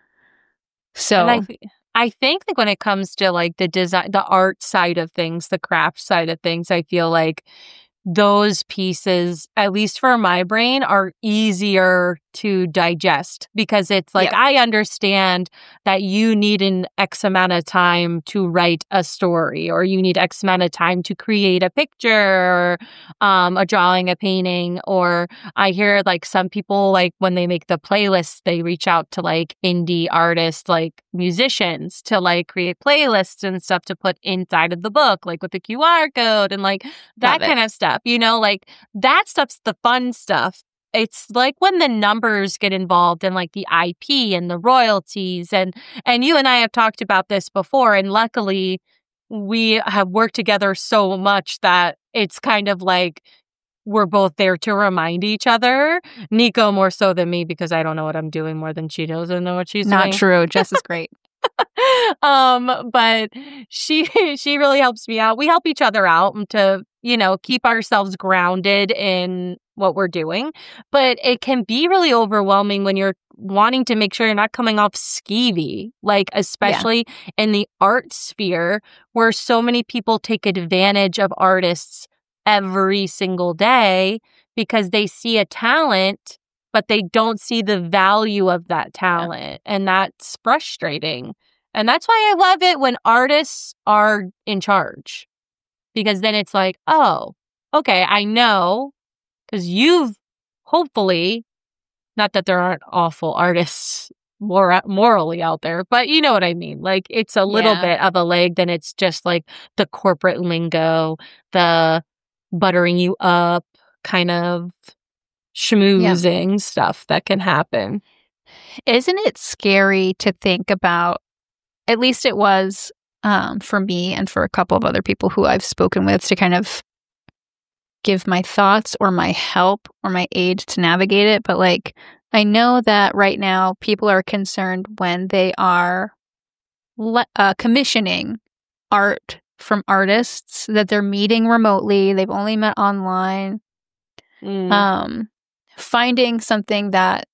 So
And I, th- I think like when it comes to like the design, the art side of things, the craft side of things, I feel like those pieces, at least for my brain, are easier to digest because it's like,
Yep.
I understand that you need an X amount of time to write a story, or you need X amount of time to create a picture, or um, a drawing, a painting. Or I hear like some people, like when they make the playlists, they reach out to like indie artists, like musicians, to like create playlists and stuff to put inside of the book, like with the Q R code and like that
Love it.
kind of stuff, you know, like that stuff's the fun stuff. It's like when the numbers get involved and like the I P and the royalties and and you and I have talked about this before, and luckily we have worked together so much that it's kind of like we're both there to remind each other. Nico more so than me because I don't know what I'm doing more than she doesn't know what she's
Not
doing.
true. Jess is great.
um, but she she really helps me out. We help each other out to, you know, keep ourselves grounded in what we're doing. But it can be really overwhelming when you're wanting to make sure you're not coming off skeevy, like especially yeah. in the art sphere where so many people take advantage of artists every single day because they see a talent, but they don't see the value of that talent. Yeah. And that's frustrating. And that's why I love it when artists are in charge, because then it's like, oh, okay, I know, because you've hopefully, not that there aren't awful artists more morally out there, but you know what I mean? Like, it's a little yeah. bit of a leg than it's just like the corporate lingo, the buttering you up kind of schmoozing yeah. stuff that can happen.
Isn't it scary to think about, at least it was um, for me and for a couple of other people who I've spoken with, to kind of give my thoughts or my help or my aid to navigate it. But like, I know that right now people are concerned when they are le- uh, commissioning art from artists that they're meeting remotely. They've only met online. Mm. Um, finding something that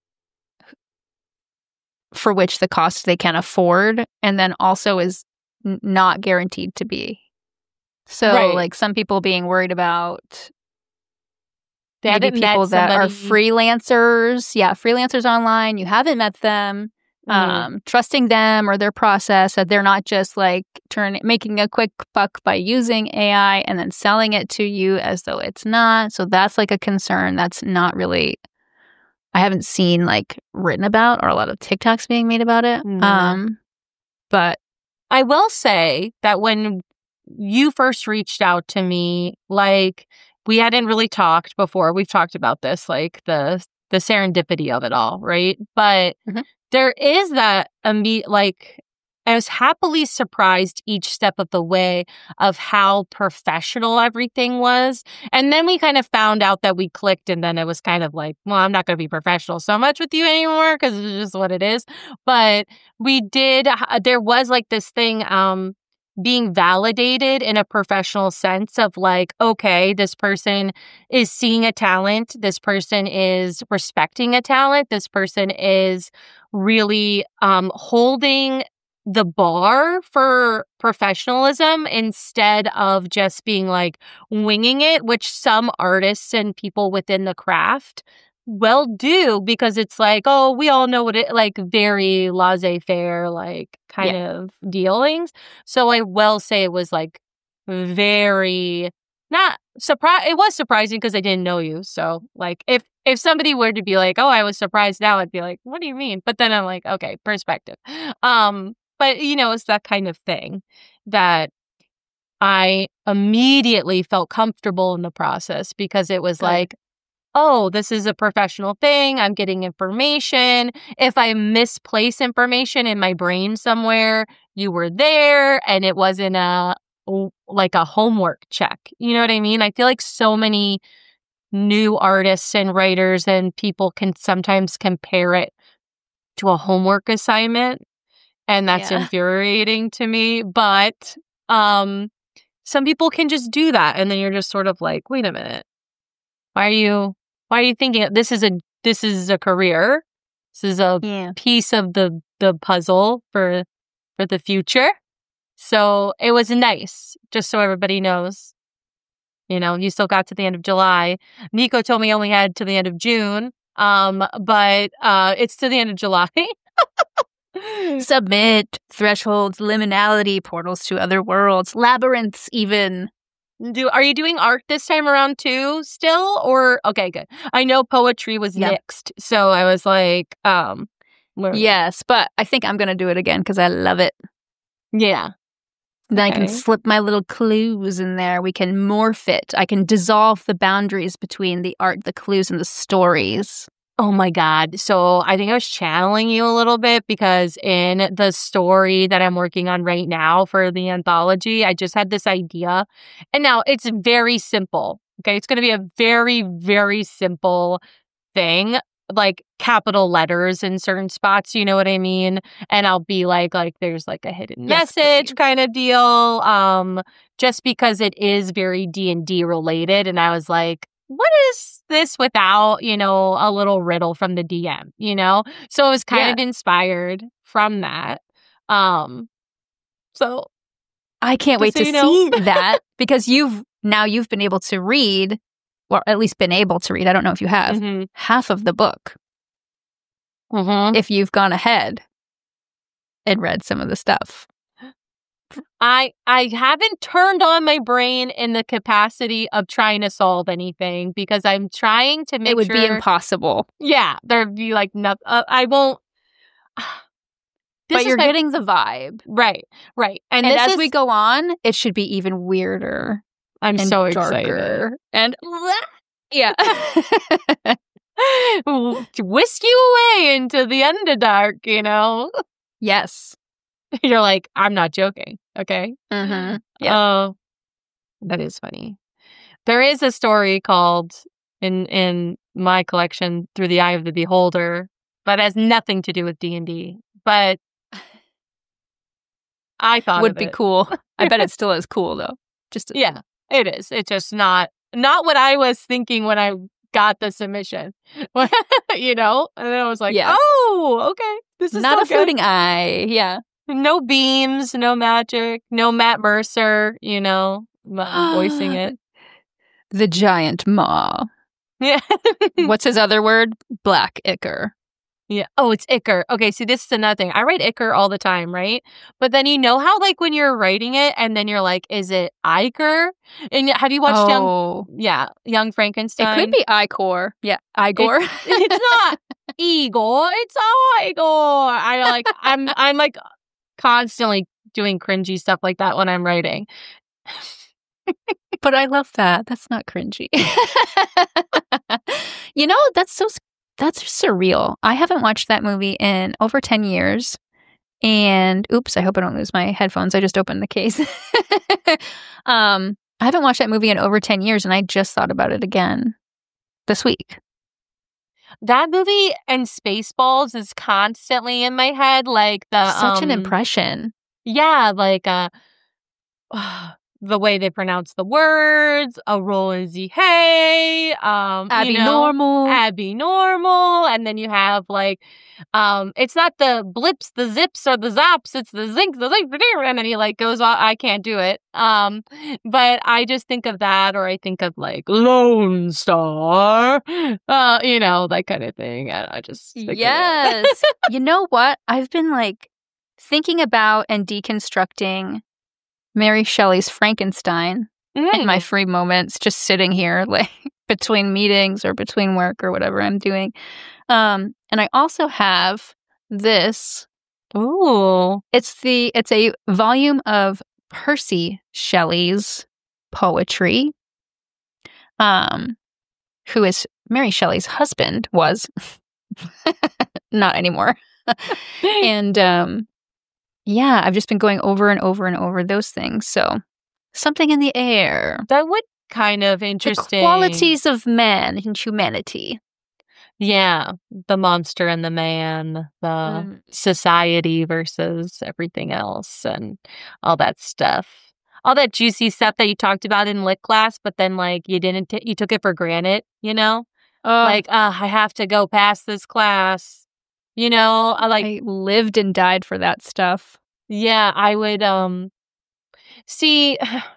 for which the cost they can afford, and then also is n- not guaranteed to be. So right. like some people being worried about they maybe people that are freelancers. Yeah, freelancers online. You haven't met them. Mm. Um, trusting them or their process, that they're not just like turn making a quick buck by using A I and then selling it to you as though it's not. So that's like a concern that's not really, I haven't seen like written about or a lot of TikToks being made about it. Mm. Um, but
I will say that when you first reached out to me, like, we hadn't really talked before. We've talked about this, like the the serendipity of it all, right? But mm-hmm. there is that immediate, like, I was happily surprised each step of the way of how professional everything was. And then we kind of found out that we clicked, and then it was kind of like, well, I'm not going to be professional so much with you anymore because it's just what it is. But we did, there was like this thing, um, being validated in a professional sense of like, okay, this person is seeing a talent. This person is respecting a talent. This person is really um, holding the bar for professionalism instead of just being like winging it, which some artists and people within the craft will do, because it's like, oh, we all know what it, like, very laissez-faire, like, kind yeah. of dealings. So I will say it was like very not surprise. It was surprising because I didn't know you. So like, if if somebody were to be like, oh, I was surprised now, I'd be like, what do you mean? But then I'm like, okay, perspective. Um, but you know, it's that kind of thing that I immediately felt comfortable in the process, because it was Good. like, oh, this is a professional thing. I'm getting information. If I misplace information in my brain somewhere, you were there, and it wasn't a like a homework check. You know what I mean? I feel like so many new artists and writers and people can sometimes compare it to a homework assignment, and that's yeah. infuriating to me. But um, some people can just do that, and then you're just sort of like, wait a minute, why are you? Why are you thinking this is a this is a career? This is a yeah. piece of the, the puzzle for for the future. So it was nice, just so everybody knows. You know, you still got to the end of July. Nico told me I only had to the end of June, um, but uh, it's to the end of July.
Submit, thresholds, liminality, portals to other worlds, labyrinths even.
Do are you doing art this time around too still, or okay, good. I know poetry was yep. nixed, so I was like, um
yes, but I think I'm gonna do it again because I love it.
Yeah.
Then okay. I can slip my little clues in there. We can morph it. I can dissolve the boundaries between the art, the clues, and the stories.
Oh my God. So I think I was channeling you a little bit, because in the story that I'm working on right now for the anthology, I just had this idea. And now it's very simple. Okay. It's going to be a very, very simple thing. like capital letters in certain spots, you know what I mean? And I'll be like, like there's like a hidden
Yes,
message
please.
kind of deal. Um, just because it is very D and D related. And I was like, what is this without, you know, a little riddle from the D M, you know? So it was kind
Yeah.
of inspired from that. Um, so
I can't
Just
wait
so
to
you know.
see that because you've now you've been able to read, or at least been able to read. I don't know if you have
mhm,
half of the book
mhm.
if you've gone ahead and read some of the stuff.
I I haven't turned on my brain in the capacity of trying to solve anything because I'm trying to make
It would
sure.
be impossible,
Yeah, there'd be like nothing. Uh, I won't. This
but
is
you're
my-
getting the vibe.
right, right, and,
And
this
as
is,
we go on, it should be even weirder
I'm
and
so
darker
excited.
and yeah.
To whisk you away into the Underdark, you know.
Yes.
You're like, I'm not joking. Okay.
Mm-hmm. Yeah.
Oh, that is funny. There is a story called in in my collection Through the Eye of the Beholder, but has nothing to do with D and D. But I thought
Would
of
be
it.
cool. I bet it still is cool though. Just
Yeah, it is. It's just not not what I was thinking when I got the submission. You know, and then I was like,
Yeah.
oh, okay, this is
not a
still good.
floating eye. Yeah.
No beams, no magic, no Matt Mercer. You know, m- voicing it.
The giant maw.
Yeah.
What's his other word? Black ichor.
Yeah. Oh, it's Icker. Okay, see, this is another thing. I write Icker all the time, right? But then you know how, like, when you're writing it, and then you're like, is it Iker? And y- have you watched Young?
Oh,
Yeah, Young
it
Frankenstein.
could be Igor. Yeah, Igor.
It's not Igor. It's Igor. I like. I'm. I'm like constantly doing cringy stuff like that when I'm writing.
But I love that. That's not cringy. You know, that's so that's surreal. I haven't watched that movie in over ten years. And oops, I hope I don't lose my headphones. I just opened the case. um, I haven't watched that movie in over ten years, and I just thought about it again this week.
That movie and Spaceballs is constantly in my head, like the
Such an
um,
impression.
Yeah, like uh, the way they pronounce the words, a roll in Z hey, um,
Abby
you know,
normal.
Abby normal, and then you have like, um, it's not the blips, the zips, or the zops, it's the zinc, the zinc, and then he like goes on. I can't do it, um, but I just think of that, or I think of like Lone Star, uh, you know, that kind of thing, and I just think of it.
Yes. You know what? I've been like thinking about and deconstructing Mary Shelley's Frankenstein in my
Mm.
free moments, just sitting here like between meetings or between work or whatever I'm doing. Um, and I also have this.
Ooh.
It's the it's a volume of Percy Shelley's poetry. Um, who is Mary Shelley's husband was not anymore. And um yeah, I've just been going over and over and over those things. So something in the air.
That would kind of interesting.
The qualities of man and humanity.
Yeah, the monster and the man, the
Mm.
society versus everything else, and all that stuff. All that juicy stuff that you talked about in lit class, but then like you didn't, t- you took it for granted, you know?
Oh,
Like, uh, I have to go past this class, you know? I like,
I lived and died for that stuff.
yeah, I would, um, see,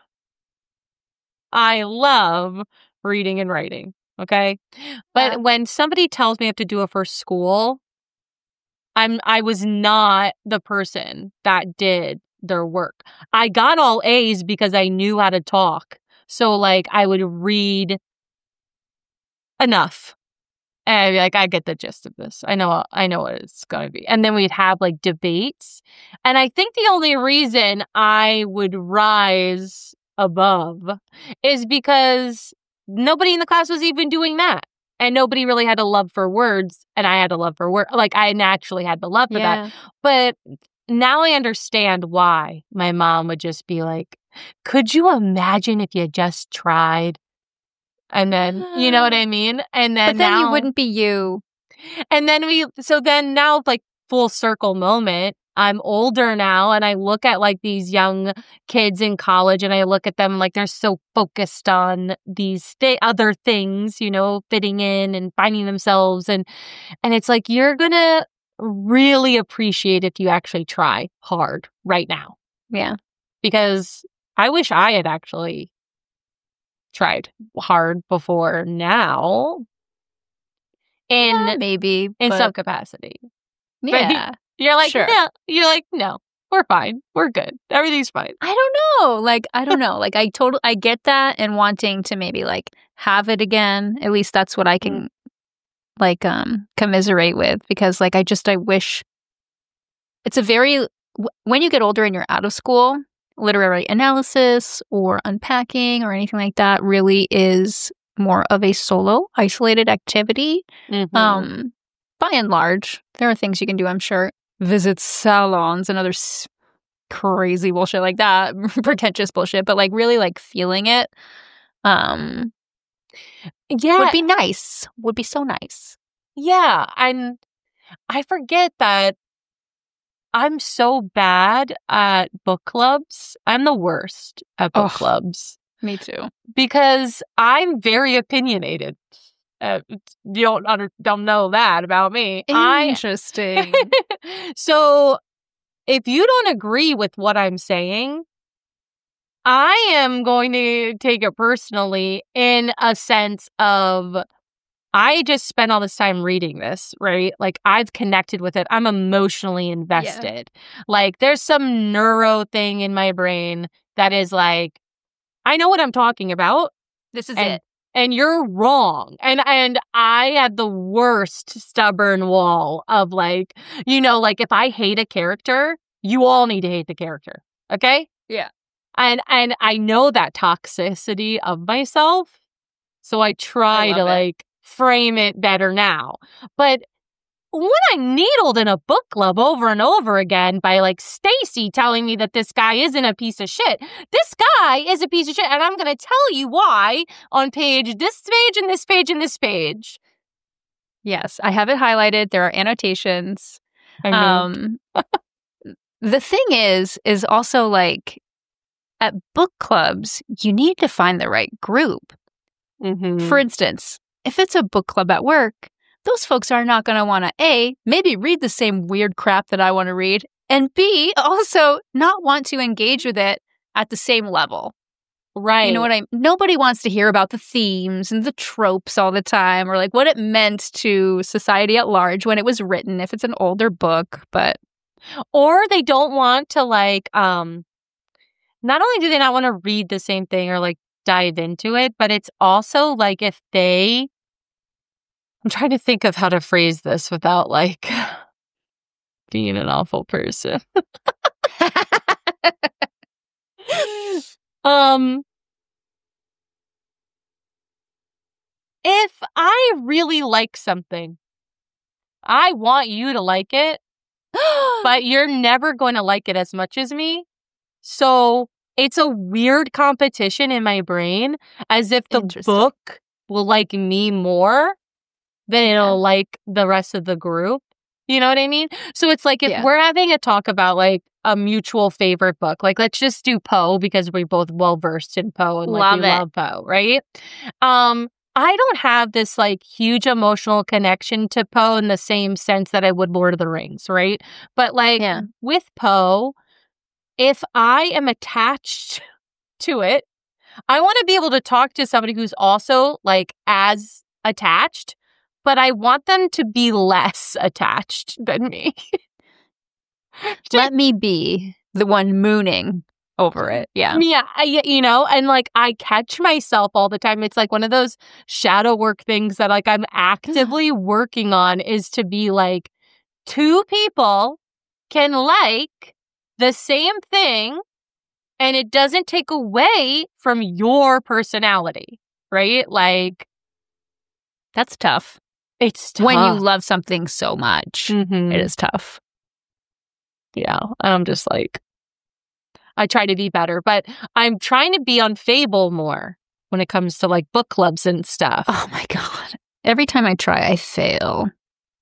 I love reading and writing, okay? But
Yeah.
when somebody tells me I have to do it for school, I'm I was not the person that did their work. I got all A's because I knew how to talk. So like I would read enough. And I'd be like, I get the gist of this. I know I know what it's gonna be. And then we'd have like debates. And I think the only reason I would rise above is because nobody in the class was even doing that. And nobody really had a love for words. And I had a love for word. Like I naturally had the love for that.
Yeah.
But now I understand why my mom would just be like, could you imagine if you just tried? And then, you know what I mean? And then
But then
now,
you wouldn't be you.
And then we, so then now, like, full circle moment, I'm older now and I look at like these young kids in college and I look at them like they're so focused on these th- other things, you know, fitting in and finding themselves. And, and it's like, you're going to really appreciate if you actually try hard right now.
Yeah.
Because I wish I had actually tried hard before now. In,
yeah, maybe
in
but,
some capacity.
Yeah.
But you're like,
sure.
no, you're like, no, we're fine. We're good. Everything's fine.
I don't know. Like, I don't know. Like, I totally, I get that and wanting to maybe like have it again. At least that's what I can like um commiserate with, because like, I just, I wish it's a very, when you get older and you're out of school, literary analysis or unpacking or anything like that really is more of a solo, isolated activity.
Mm-hmm.
Um, by and large, there are things you can do, I'm sure. Visit salons and other s- crazy bullshit like that, pretentious bullshit, but like really like feeling it um,
yeah.
would be nice, would be so nice.
Yeah. And I forget that I'm so bad at book clubs. I'm the worst at book
Ugh.
clubs.
Me too.
Because I'm very opinionated. Uh, you don't under, don't know that about me.
Interesting.
I, so if you don't agree with what I'm saying, I am going to take it personally in a sense of I just spent all this time reading this, right? Like I've connected with it. I'm emotionally invested. Yeah. Like there's some neuro thing in my brain that is like, I know what I'm talking about.
This is
and,
it.
And you're wrong. And and I had the worst stubborn wall of like, you know, like if I hate a character, you all need to hate the character. Okay?
Yeah.
And and I know that toxicity of myself. So I try
I
to
it.
like frame it better now. But when I'm needled in a book club over and over again by like Stacy telling me that this guy isn't a piece of shit. This guy is a piece of shit. And I'm going to tell you why on page this page and this page and this page.
Yes, I have it highlighted. There are annotations. Um, the thing is, is also like at book clubs, you need to find the right group.
Mm-hmm.
For instance, if it's a book club at work, those folks are not going to want to, A, maybe read the same weird crap that I want to read, and B, also not want to engage with it at the same level.
Right.
You know what I mean? Nobody wants to hear about the themes and the tropes all the time, or like what it meant to society at large when it was written, if it's an older book, but...
Or they don't want to like, um, not only do they not want to read the same thing or like dive into it, but it's also like if they... I'm trying to think of how to phrase this without like being an awful person. um, if I really like something, I want you to like it, but you're never going to like it as much as me. So it's a weird competition in my brain, as if the book will like me more then it'll yeah. like the rest of the group. You know what I mean? So it's like if yeah. we're having a talk about like a mutual favorite book, like let's just do Poe because we're both well versed in Poe and like
love
we
it.
love Poe, right? Um, I don't have this like huge emotional connection to Poe in the same sense that I would Lord of the Rings, right? But like yeah. with Poe, if I am attached to it, I want to be able to talk to somebody who's also like as attached. But I want them to be less attached than me.
Let me be the one mooning over it. Yeah.
Yeah. I, you know, and like I catch myself all the time. It's like one of those shadow work things that like I'm actively working on is to be like two people can like the same thing and it doesn't take away from your personality, right? Like.
That's tough.
It's tough.
When you love something so much, mm-hmm. it is tough.
Yeah. I'm just like, I try to be better, but I'm trying to be on Fable more when it comes to like book clubs and stuff.
Oh my God. Every time I try, I fail.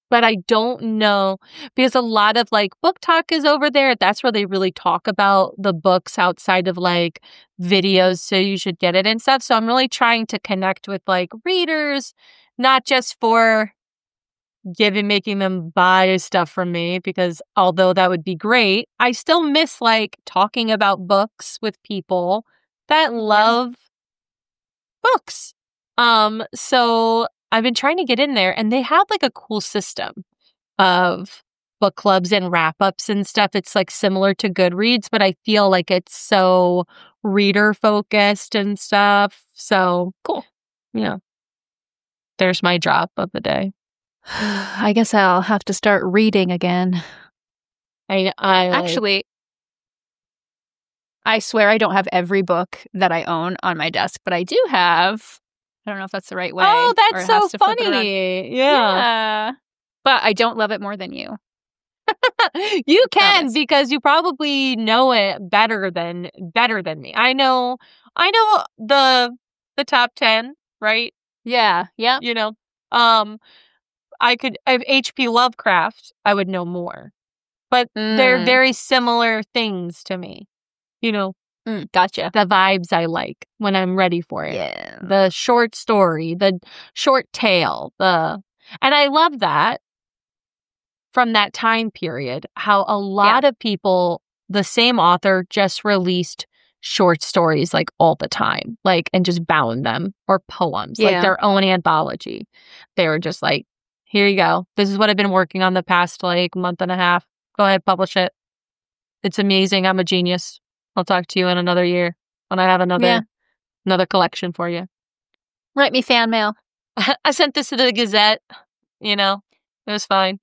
but I don't know because a lot of like book talk is over there. That's where they really talk about the books outside of like videos. So you should get it and stuff. So I'm really trying to connect with like readers, not just for giving, making them buy stuff from me, because although that would be great, I still miss like talking about books with people that love books. Um, so I've been trying to get in there, and they have like a cool system of book clubs and wrap ups and stuff. It's like similar to Goodreads, but I feel like it's so reader focused and stuff. So cool. Yeah. There's my drop of the day.
I guess I'll have to start reading again.
I, I like,
Actually, I swear I don't have every book that I own on my desk, but I do have. I don't know if that's the right way.
Oh,
or
that's
it
so
has to flip it around.
funny. Yeah.
Yeah. But I don't love it more than you.
You can
Promise.
because you probably know it better than better than me. I know I know the the top ten, right?
Yeah. Yeah.
You know. Um I could if H P Lovecraft, I would know more. But they're
Mm.
very similar things to me. You know,
Mm, gotcha.
the vibes I like when I'm ready for it.
Yeah.
The short story, the short tale, the and I love that from that time period, how a lot of people, the same author just released short stories like all the time, like, and just bound them, or poems, like
Yeah.
their own anthology. They were just like, here you go. This is what I've been working on the past like month and a half. Go ahead, publish it. It's amazing. I'm a genius. I'll talk to you in another year when I have another
Yeah.
another collection for you.
Write me fan mail.
I sent this to the Gazette. You know, it was fine.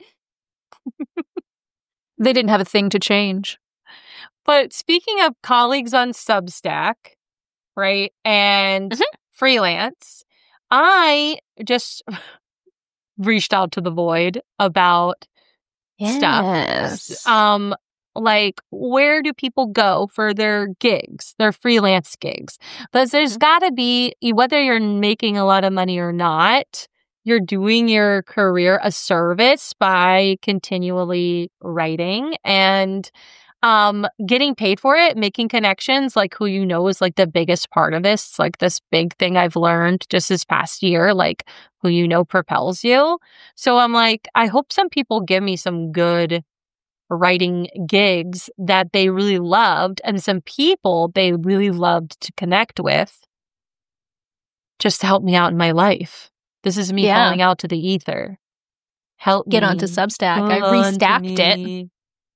They didn't have a thing to change.
But speaking of colleagues on Substack, right, and
Mhm.
freelance, I just reached out to the Void about stuff.
Yes.
Um, like, where do people go for their gigs, their freelance gigs? Because there's got to be, whether you're making a lot of money or not, you're doing your career a service by continually writing and um, getting paid for it, making connections, like who you know is like the biggest part of this. It's like this big thing I've learned just this past year, like who you know propels you. So I'm like, I hope some people give me some good writing gigs that they really loved and some people they really loved to connect with just to help me out in my life. This is me
Yeah.
calling out to the ether. Help
Get
me.
onto Substack. I
Come to
restacked it.
me.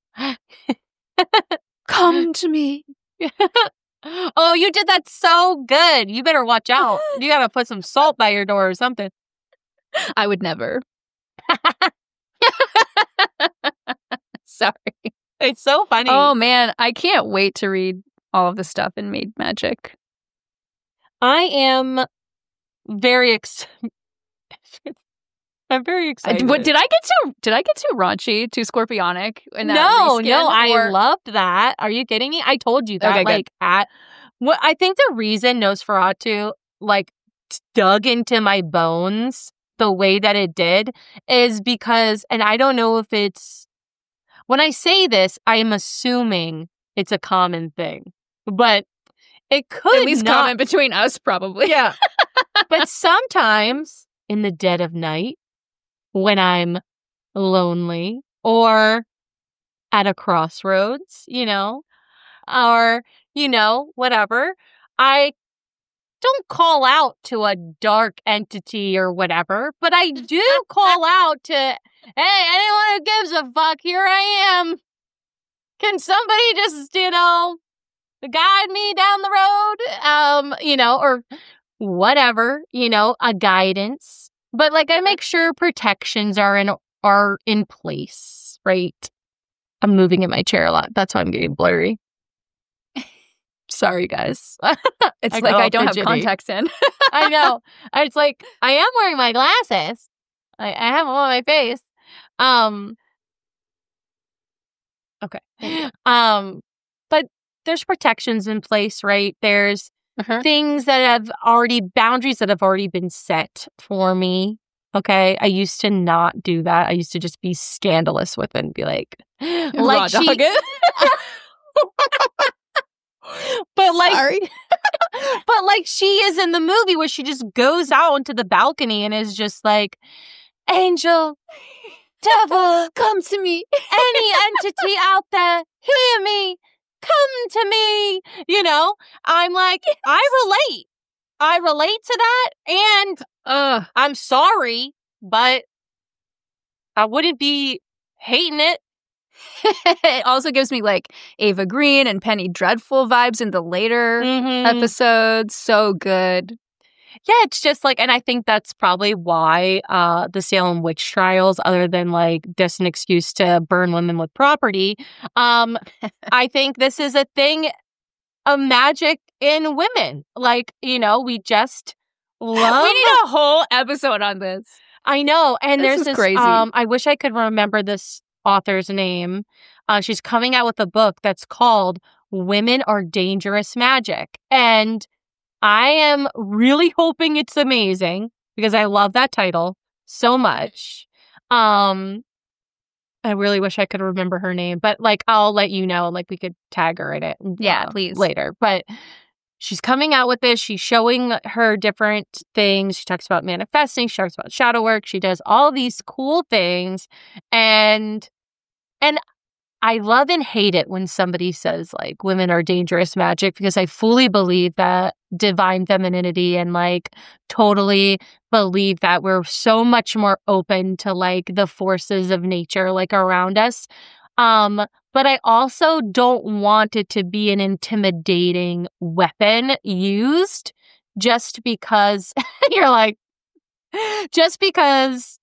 Come to me.
Oh, you did that so good. You better watch out. You gotta put some salt by your door or something.
I would never. Sorry.
It's so funny.
Oh man, I can't wait to read all of the stuff in Made Magic.
I am very ex- I'm very
I,
excited.
what, did I get too? Did I get too raunchy, too scorpionic? In that
No,
reskin,
no, I
or-
loved that. Are you kidding me? I told you that.
Okay, good.
like at what I think the reason Nosferatu like dug into my bones the way that it did is because, and I don't know if it's when I say this, I am assuming it's a common thing, but it could
at least
not.
common between us, probably.
Yeah, but sometimes in the dead of night, when I'm lonely or at a crossroads, you know, or, you know, whatever, I don't call out to a dark entity or whatever, but I do call out to, hey, anyone who gives a fuck, here I am. Can somebody just, you know, guide me down the road? Um, you know, or whatever, you know, a guidance. But like I make sure protections are in are in place, right? I'm moving in my chair a lot. That's why I'm getting blurry. Sorry, guys.
It's
I
like
got all
I don't
fidgety.
have contacts in.
I know. It's like I am wearing my glasses. I, I have them on my face. Um. Okay. Um. But there's protections in place, right? There's
Uh-huh.
things that have already boundaries that have already been set for me Okay. I used to not do that. I used to just be scandalous with it and be like,
Raw
like she,
dog it.
but like,
Sorry.
but like she is in the movie where she just goes out onto the balcony and is just like, angel, devil,
Come to me.
any entity out there, hear me, come to me. You know, I'm like, I relate. I relate to that. And
Ugh.
I'm sorry, but I wouldn't be hating it.
It also gives me like Ava Green and Penny Dreadful vibes in the later
Mhm.
episodes. So good.
Yeah, it's just like, and I think that's probably why uh, the Salem witch trials, other than like just an excuse to burn women with property, um, I think this is a thing of magic in women. Like, you know, we just love.
We need a whole episode on this.
I know, and
This
there's
is
this.
crazy.
Um, I wish I could remember this author's name. Uh, she's coming out with a book that's called "Women Are Dangerous Magic," and I am really hoping it's amazing because I love that title so much. Um, I really wish I could remember her name, but like I'll let you know. Like we could tag her in it.
Yeah,
uh,
please.
later. But she's coming out with this. She's showing her different things. She talks about manifesting. She talks about shadow work. She does all these cool things, and and. I love and hate it when somebody says like women are dangerous magic because I fully believe that divine femininity and like totally believe that we're so much more open to like the forces of nature like around us. Um, but I also don't want it to be an intimidating weapon used just because you're like, just because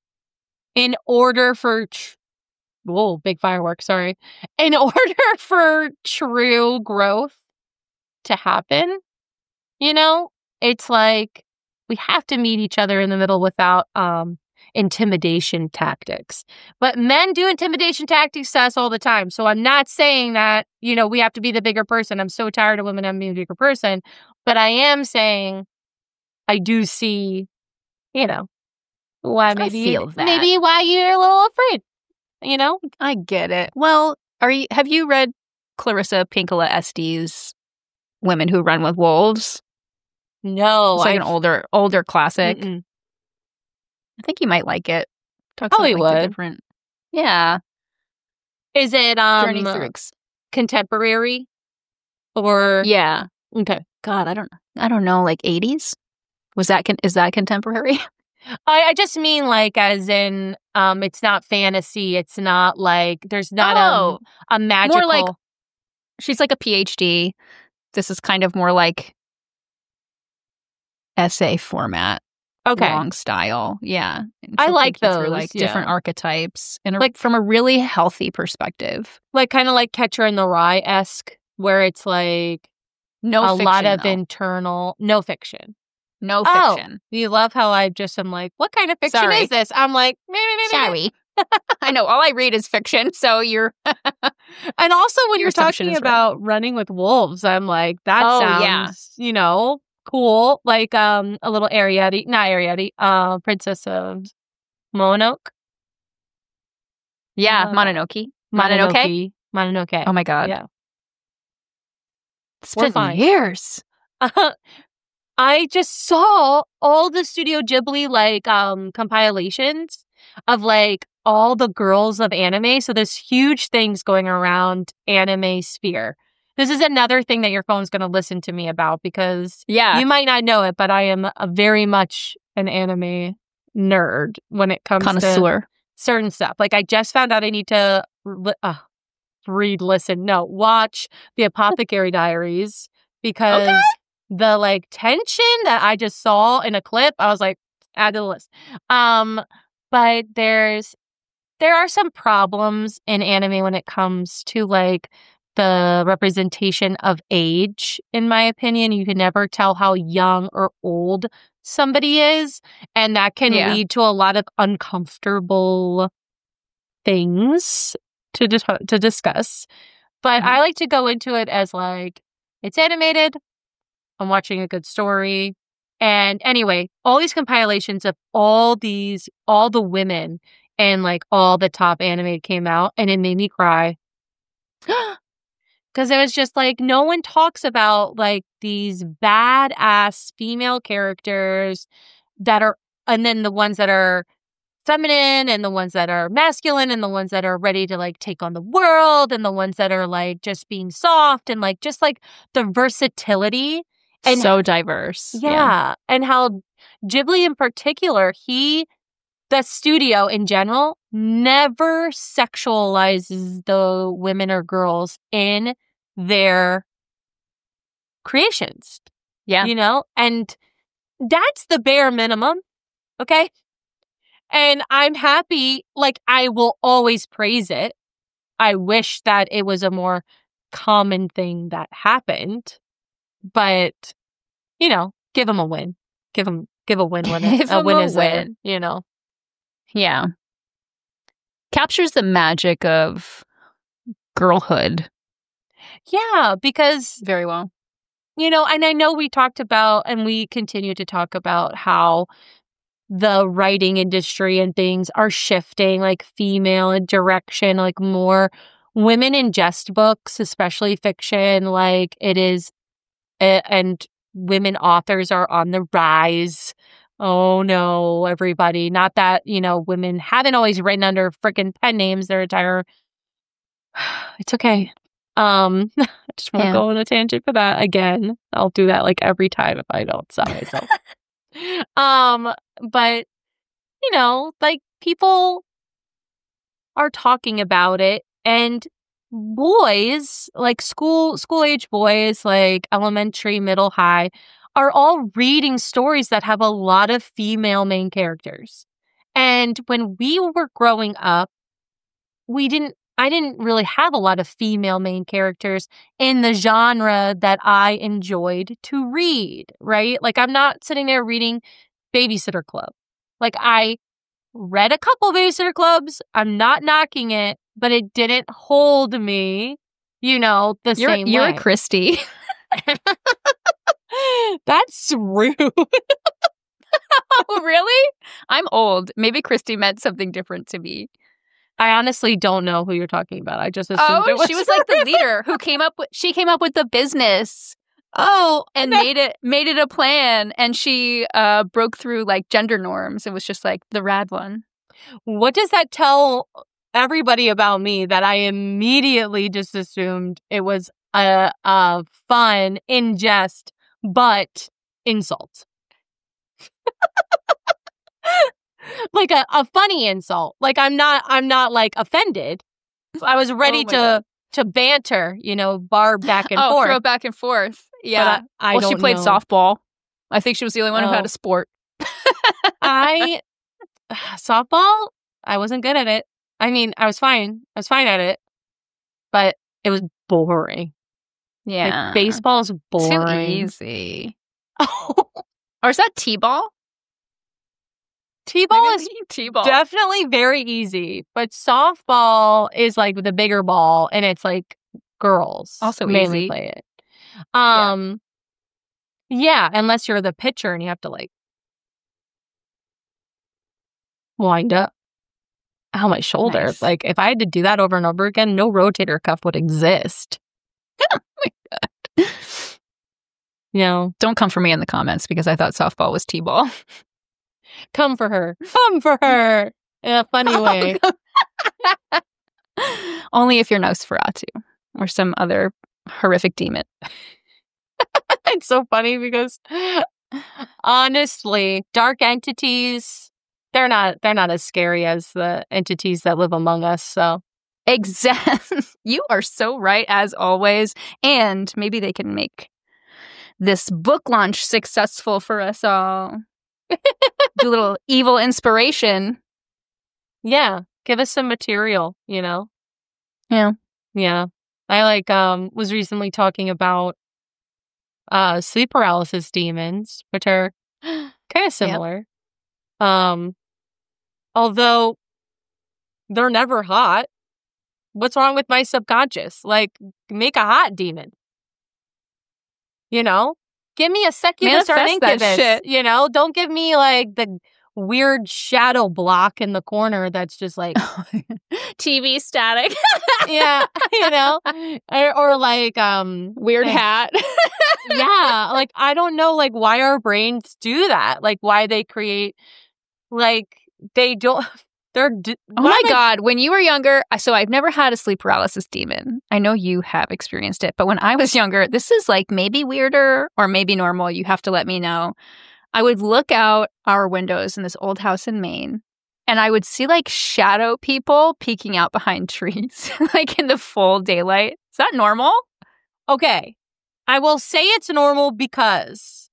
in order for tr- Whoa, big fireworks, sorry. In order for true growth to happen, you know, it's like we have to meet each other in the middle without um, intimidation tactics. But men do intimidation tactics to us all the time. So I'm not saying that, you know, we have to be the bigger person. I'm so tired of women having being a bigger person. But I am saying I do see, you know, why maybe,
feel that.
maybe why you're a little afraid. You know?
I get it. Well, are you? Have you read Clarissa Pinkola Estes' Women Who Run with Wolves?
No.
It's like
I've-
an older, older classic.
Mm-mm.
I think you might like it. Talks
Probably
about, like, the
would.
different. Yeah.
Is it um
Journey through. Ex-
contemporary or
yeah.
okay?
God, I don't. I don't know. Like eighties. Was that? Con- is that contemporary?
I, I just mean like as in um it's not fantasy. It's not like there's not
Oh,
a a magical.
more like she's like a P H D. This is kind of more like essay format.
okay.
Long style. Yeah. And
I
she'll
like
take you through,
those,
like
yeah.
different archetypes and a,
Like-
from a really healthy perspective.
Like kind of like Catcher in the Rye esque, where it's like
No
a
fiction,
lot of
though.
internal no fiction.
No
Oh.
fiction.
You love how I just am like, what kind of fiction
Sorry.
is this? I'm like, meh, meh, meh, meh, meh.
Sorry. I know all I read is fiction, so you're
And also when
Your
you're
assumption
talking
is right.
about running with wolves, I'm like, that
Oh,
sounds,
yeah.
you know, cool. Like um a little Ariadne, not Ariadne, uh, Princess of Mononoke.
yeah,
Uh,
Mononoke. Mononoke.
Mononoke. Mononoke.
Oh my god.
Yeah.
It's
We're
been
fine.
years.
I just saw all the Studio Ghibli like um compilations of like all the girls of anime. So there's huge things going around anime sphere. This is another thing that your phone's going to listen to me about because
Yeah.
you might not know it, but I am a very much an anime nerd when it comes to
Connoisseur.
certain stuff. Like I just found out I need to li- uh, read, listen, no, watch the Apothecary Diaries because
Okay.
the like tension that I just saw in a clip, I was like, add to the list. Um, but there's there are some problems in anime when it comes to like the representation of age, in my opinion. You can never tell how young or old somebody is, and that can
Yeah.
lead to a lot of uncomfortable things to dis- to discuss. But
Mhm.
I like to go into it as like it's animated. I'm watching a good story. And anyway, all these compilations of all these, all the women and like all the top anime came out, and it made me cry. Because it was just like, no one talks about like these badass female characters that are, and then the ones that are feminine and the ones that are masculine and the ones that are ready to like take on the world and the ones that are like just being soft and like just like the versatility. And
so diverse.
Yeah, yeah. And how Ghibli in particular, he, the studio in general, never sexualizes the women or girls in their creations.
Yeah.
You know? And that's the bare minimum. Okay? And I'm happy, like, I will always praise it. I wish that it was a more common thing that happened. But, you know, give them a win. Give them, give a win when it, a win
a
is
win.
there, you know?
Yeah. Captures the magic of girlhood.
Yeah, because,
very well.
You know, and I know we talked about, and we continue to talk about how the writing industry and things are shifting, like female direction, like more women ingest books, especially fiction, like it is, and women authors are on the rise. Oh no, everybody. Not that, you know, women haven't always written under freaking pen names their entire, it's okay. Um, I just won't
Yeah.
go on a tangent for that again. I'll do that like every time if I don't stop myself. um, but you know, like people are talking about it, and boys, like school school age boys, like elementary, middle, high, are all reading stories that have a lot of female main characters. And when we were growing up, we didn't I didn't really have a lot of female main characters in the genre that I enjoyed to read, right? Like, I'm not sitting there reading Babysitter Club. Like, I read a couple Babysitter Clubs. I'm not knocking it, but it didn't hold me, you know, the
you're,
same
you're
way.
You're a Christy.
That's rude.
Oh, really? I'm old. Maybe Christy meant something different to me.
I honestly don't know who you're talking about. I just assumed
oh,
it was
she was like the leader who came up with, she came up with the business.
Oh,
and
that-
made it made it a plan, and she uh, broke through like gender norms. It was just like the rad one.
What does that tell everybody about me? That I immediately just assumed it was a, a fun in jest, but insult. Like a, a funny insult. Like I'm not I'm not like offended. I was ready
oh
to
God.
to banter, you know, barb back and
oh,
forth.
throw back and forth. Yeah.
But I, I
well,
don't
she played
know.
softball. I think she was the only one
oh.
who had a sport.
I softball, I wasn't good at it. I mean, I was fine. I was fine at it. But it was boring.
Yeah.
Like, baseball is boring.
Too easy. Or is that T-ball?
T-ball is
T-ball.
definitely very easy, but softball is like the bigger ball, and it's like girls
also
mainly
easy.
play it. Um, yeah. yeah, unless you're the pitcher and you have to like wind up. Ow, my shoulder.
Nice.
Like if I had to do that over and over again, no rotator cuff would exist.
Oh my God.
You know,
don't come for me in the comments because I thought softball was T-ball.
Come for her. Come for her. In a funny way.
Only if you're Nosferatu or some other horrific demon.
It's so funny because honestly, dark entities, they're not they're not as scary as the entities that live among us, so
exactly. You are so right as always. And maybe they can make this book launch successful for us all. Do a little evil inspiration.
Yeah. Give us some material, you know?
Yeah.
Yeah. I like um was recently talking about uh sleep paralysis demons, which are kind of similar. Yep. Um although they're never hot. What's wrong with my subconscious? Like, make a hot demon. You know? Give me a succubus or an
Manifest that
incubus.
shit.
You know, don't give me like the weird shadow block in the corner that's just like
T V static.
yeah, you know, or, or like um
Weird
eh,
hat.
yeah, like I don't know like why our brains do that, like why they create like they don't they're d-
Oh
why
my
am I-
God. When you were younger, I- so I've never had a sleep paralysis demon. I know you have experienced it, but when I was younger, this is like maybe weirder or maybe normal. You have to let me know. I would look out our windows in this old house in Maine and I would see like shadow people peeking out behind trees, like in the full daylight. Is that normal?
Okay. I will say it's normal because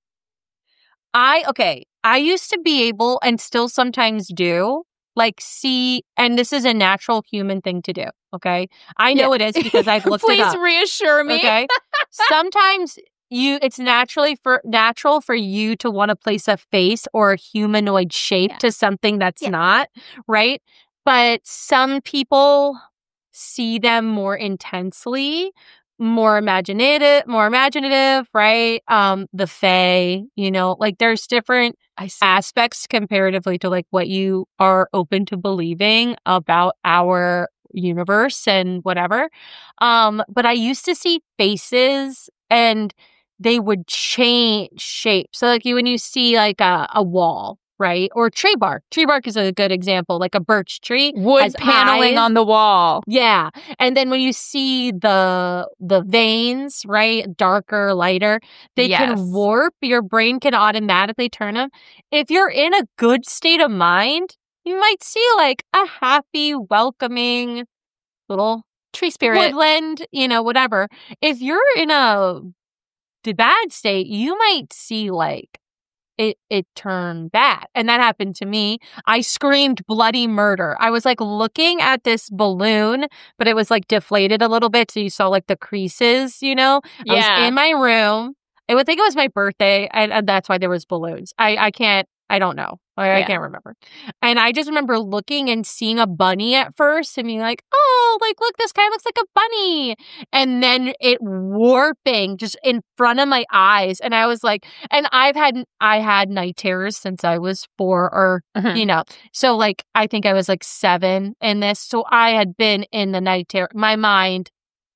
I, okay, I used to be able and still sometimes do, like see, and this is a natural human thing to do, okay? I know it is because I've looked it up.
Please reassure me.
Okay? Sometimes you, it's naturally for, natural for you to want to place a face or a humanoid shape
Yeah.
to something that's
Yeah.
not, right? But some people see them more intensely, more imaginative, more imaginative, right? Um, the fae, you know, like there's different
I see.
aspects comparatively to like what you are open to believing about our universe and whatever. Um, but I used to see faces and they would change shape. So like you when you see like a, a wall, right? Or tree bark. Tree bark is a good example, like a birch tree.
Wood
has
paneling
eyes.
on the wall.
Yeah. And then when you see the the veins, right, darker, lighter, they
Yes.
can warp. Your brain can automatically turn them. If you're in a good state of mind, you might see like a happy, welcoming little
Tree spirit.
woodland, you know, whatever. If you're in a the bad state, you might see like it it turned bad. And that happened to me. I screamed bloody murder. I was like looking at this balloon, but it was like deflated a little bit. So you saw like the creases, you know? I
Yeah.
was in my room. I would think it was my birthday, and, and that's why there was balloons. I, I can't, I don't know. I, I
Yeah.
can't remember. And I just remember looking and seeing a bunny at first and being like, oh, like, look, this guy looks like a bunny. And then it warping just in front of my eyes. And I was like, and I've had, I had night terrors since I was four or,
Mhm.
you know, so like, I think I was like seven in this. So I had been in the night terror. My mind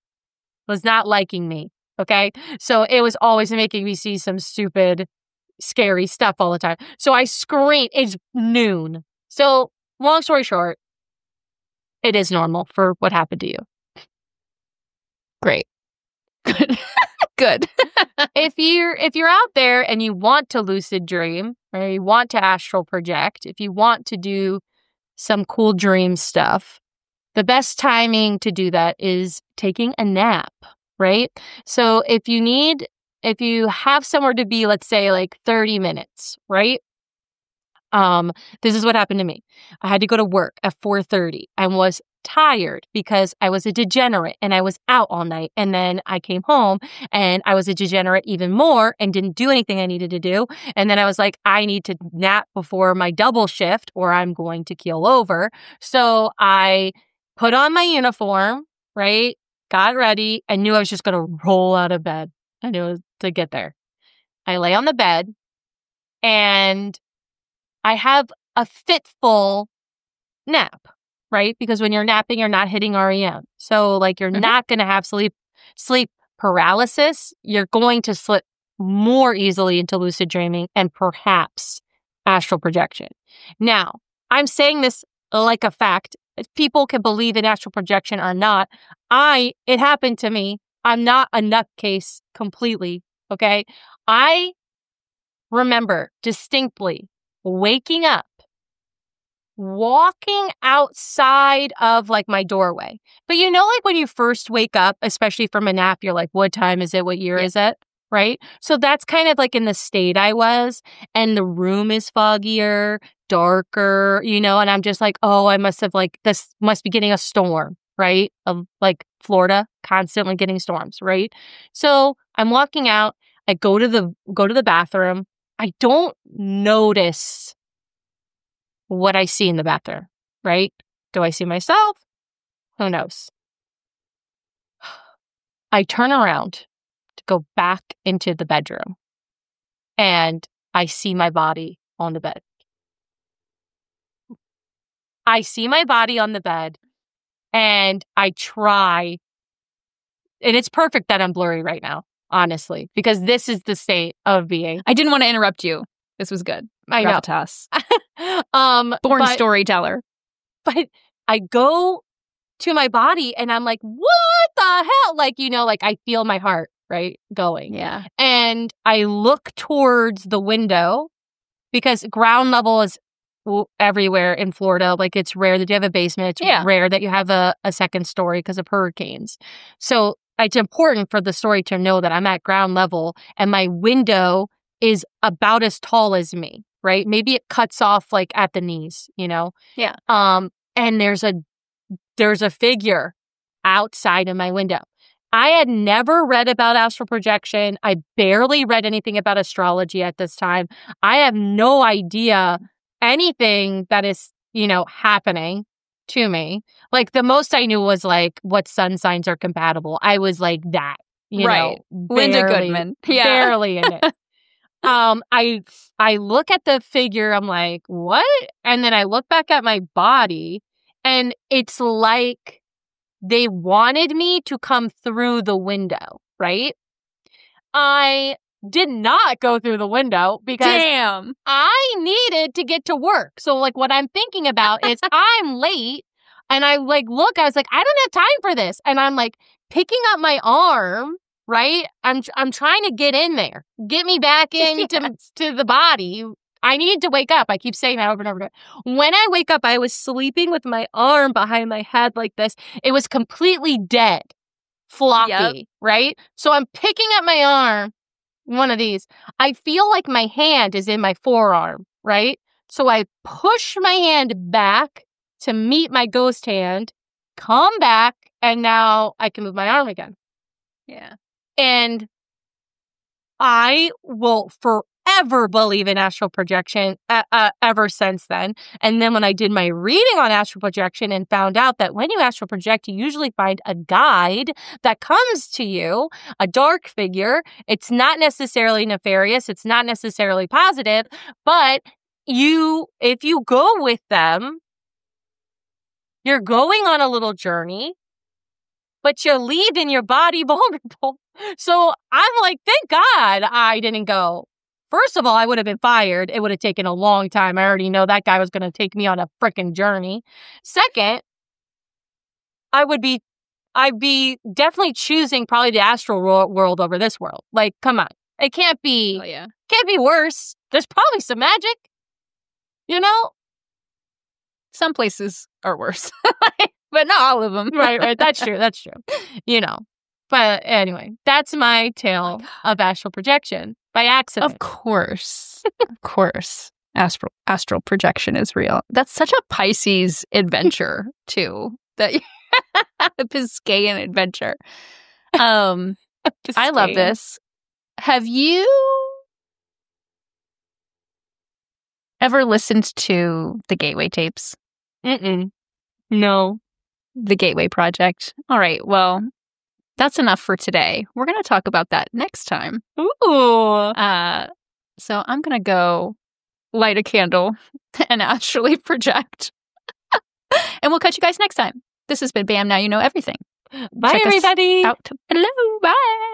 was not liking me. Okay. So it was always making me see some stupid, scary stuff all the time. So I screamed. It's noon. So long story short, it is normal for what happened to you.
Great. Good. Good.
If you're if you're out there and you want to lucid dream or you want to astral project, if you want to do some cool dream stuff, the best timing to do that is taking a nap, right? So if you need if you have somewhere to be, let's say like thirty minutes, right? Um, this is what happened to me. I had to go to work at four thirty. I was tired because I was a degenerate and I was out all night. And then I came home and I was a degenerate even more and didn't do anything I needed to do. And then I was like, I need to nap before my double shift or I'm going to keel over. So I put on my uniform, right? Got ready. I knew I was just going to roll out of bed. I knew it was to get there. I lay on the bed and I have a fitful nap, right? Because when you're napping, you're not hitting R E M. So like you're
Mhm.
not going to have sleep sleep paralysis. You're going to slip more easily into lucid dreaming and perhaps astral projection. Now, I'm saying this like a fact. People can believe in astral projection or not. I, it happened to me. I'm not a nutcase completely, okay? I remember distinctly waking up, walking outside of like my doorway. But you know, like when you first wake up, especially from a nap, you're like, what time is it? What year
Yeah.
is it? Right? So that's kind of like in the state I was. And the room is foggier, darker, you know, and I'm just like, oh, I must have like, this must be getting a storm, right? Of like Florida, constantly getting storms, right? So I'm walking out. I go to the go to the bathroom. I don't notice what I see in the bathroom, right? Do I see myself? Who knows? I turn around to go back into the bedroom. and I see my body on the bed. I see my body on the bed and I try, and it's perfect that I'm blurry right now, honestly, because this is the state of being.
I didn't want to interrupt you. This was good.
I know.
Gravitas.
um,
Born
but,
storyteller.
But I go to my body and I'm like, what the hell? Like, you know, like I feel my heart, right, going.
Yeah.
And I look towards the window because ground level is everywhere in Florida. Like, it's rare that you have a basement. It's
yeah.
rare that you have a, a second story because of hurricanes. So it's important for the story to know that I'm at ground level and my window is about as tall as me, right? Maybe it cuts off like at the knees, you know?
Yeah.
Um, and there's a there's a figure outside of my window. I had never read about astral projection. I barely read anything about astrology at this time. I have no idea anything that is, you know, happening to me. Like, the most I knew was like what sun signs are compatible. I was like that, you
right.
know,
Linda
barely,
Goodman. Yeah.
Barely in it. um, I I look at the figure, I'm like, what? And then I look back at my body and it's like they wanted me to come through the window, right? I did not go through the window because
Damn.
I needed to get to work. So, like, what I'm thinking about is I'm late and I, like, look, I was like, I don't have time for this. And I'm, like, picking up my arm, right? I'm I'm trying to get in there. Get me back into
yes.
to the body. I need to wake up. I keep saying that over and over again. When I wake up, I was sleeping with my arm behind my head like this. It was completely dead, floppy,
yep.
right? So I'm picking up my arm, one of these. I feel like my hand is in my forearm, right? So I push my hand back to meet my ghost hand, come back, and now I can move my arm again.
Yeah.
And I will forever believe in astral projection uh, uh, ever since then. And then when I did my reading on astral projection and found out that when you astral project, you usually find a guide that comes to you, a dark figure. It's not necessarily nefarious. It's not necessarily positive, but you, if you go with them, you're going on a little journey, but you're leaving your body vulnerable. So I'm like, thank God I didn't go. First of all, I would have been fired. It would have taken a long time. I already know that guy was going to take me on a freaking journey. Second, I would be, I'd be definitely choosing probably the astral ro- world over this world. Like, come on. It can't be,
oh, yeah.
can't be worse. There's probably some magic, you know?
Some places are worse, but not all of them.
Right, right. That's true. That's true. You know. But anyway, that's my tale oh of astral projection by accident.
Of course. Of course. Astral astral projection is real. That's such a Pisces adventure, too. That a Piscean adventure. Um, I love this. Have you ever listened to the Gateway tapes?
Mm-mm. No.
The Gateway Project. All right. Well, that's enough for today. We're going to talk about that next time.
Ooh.
Uh, so I'm going to go light a candle and astrally project. And we'll catch you guys next time. This has been Bam Now You Know Everything.
Bye,
Check
everybody.
us out. Hello. Bye.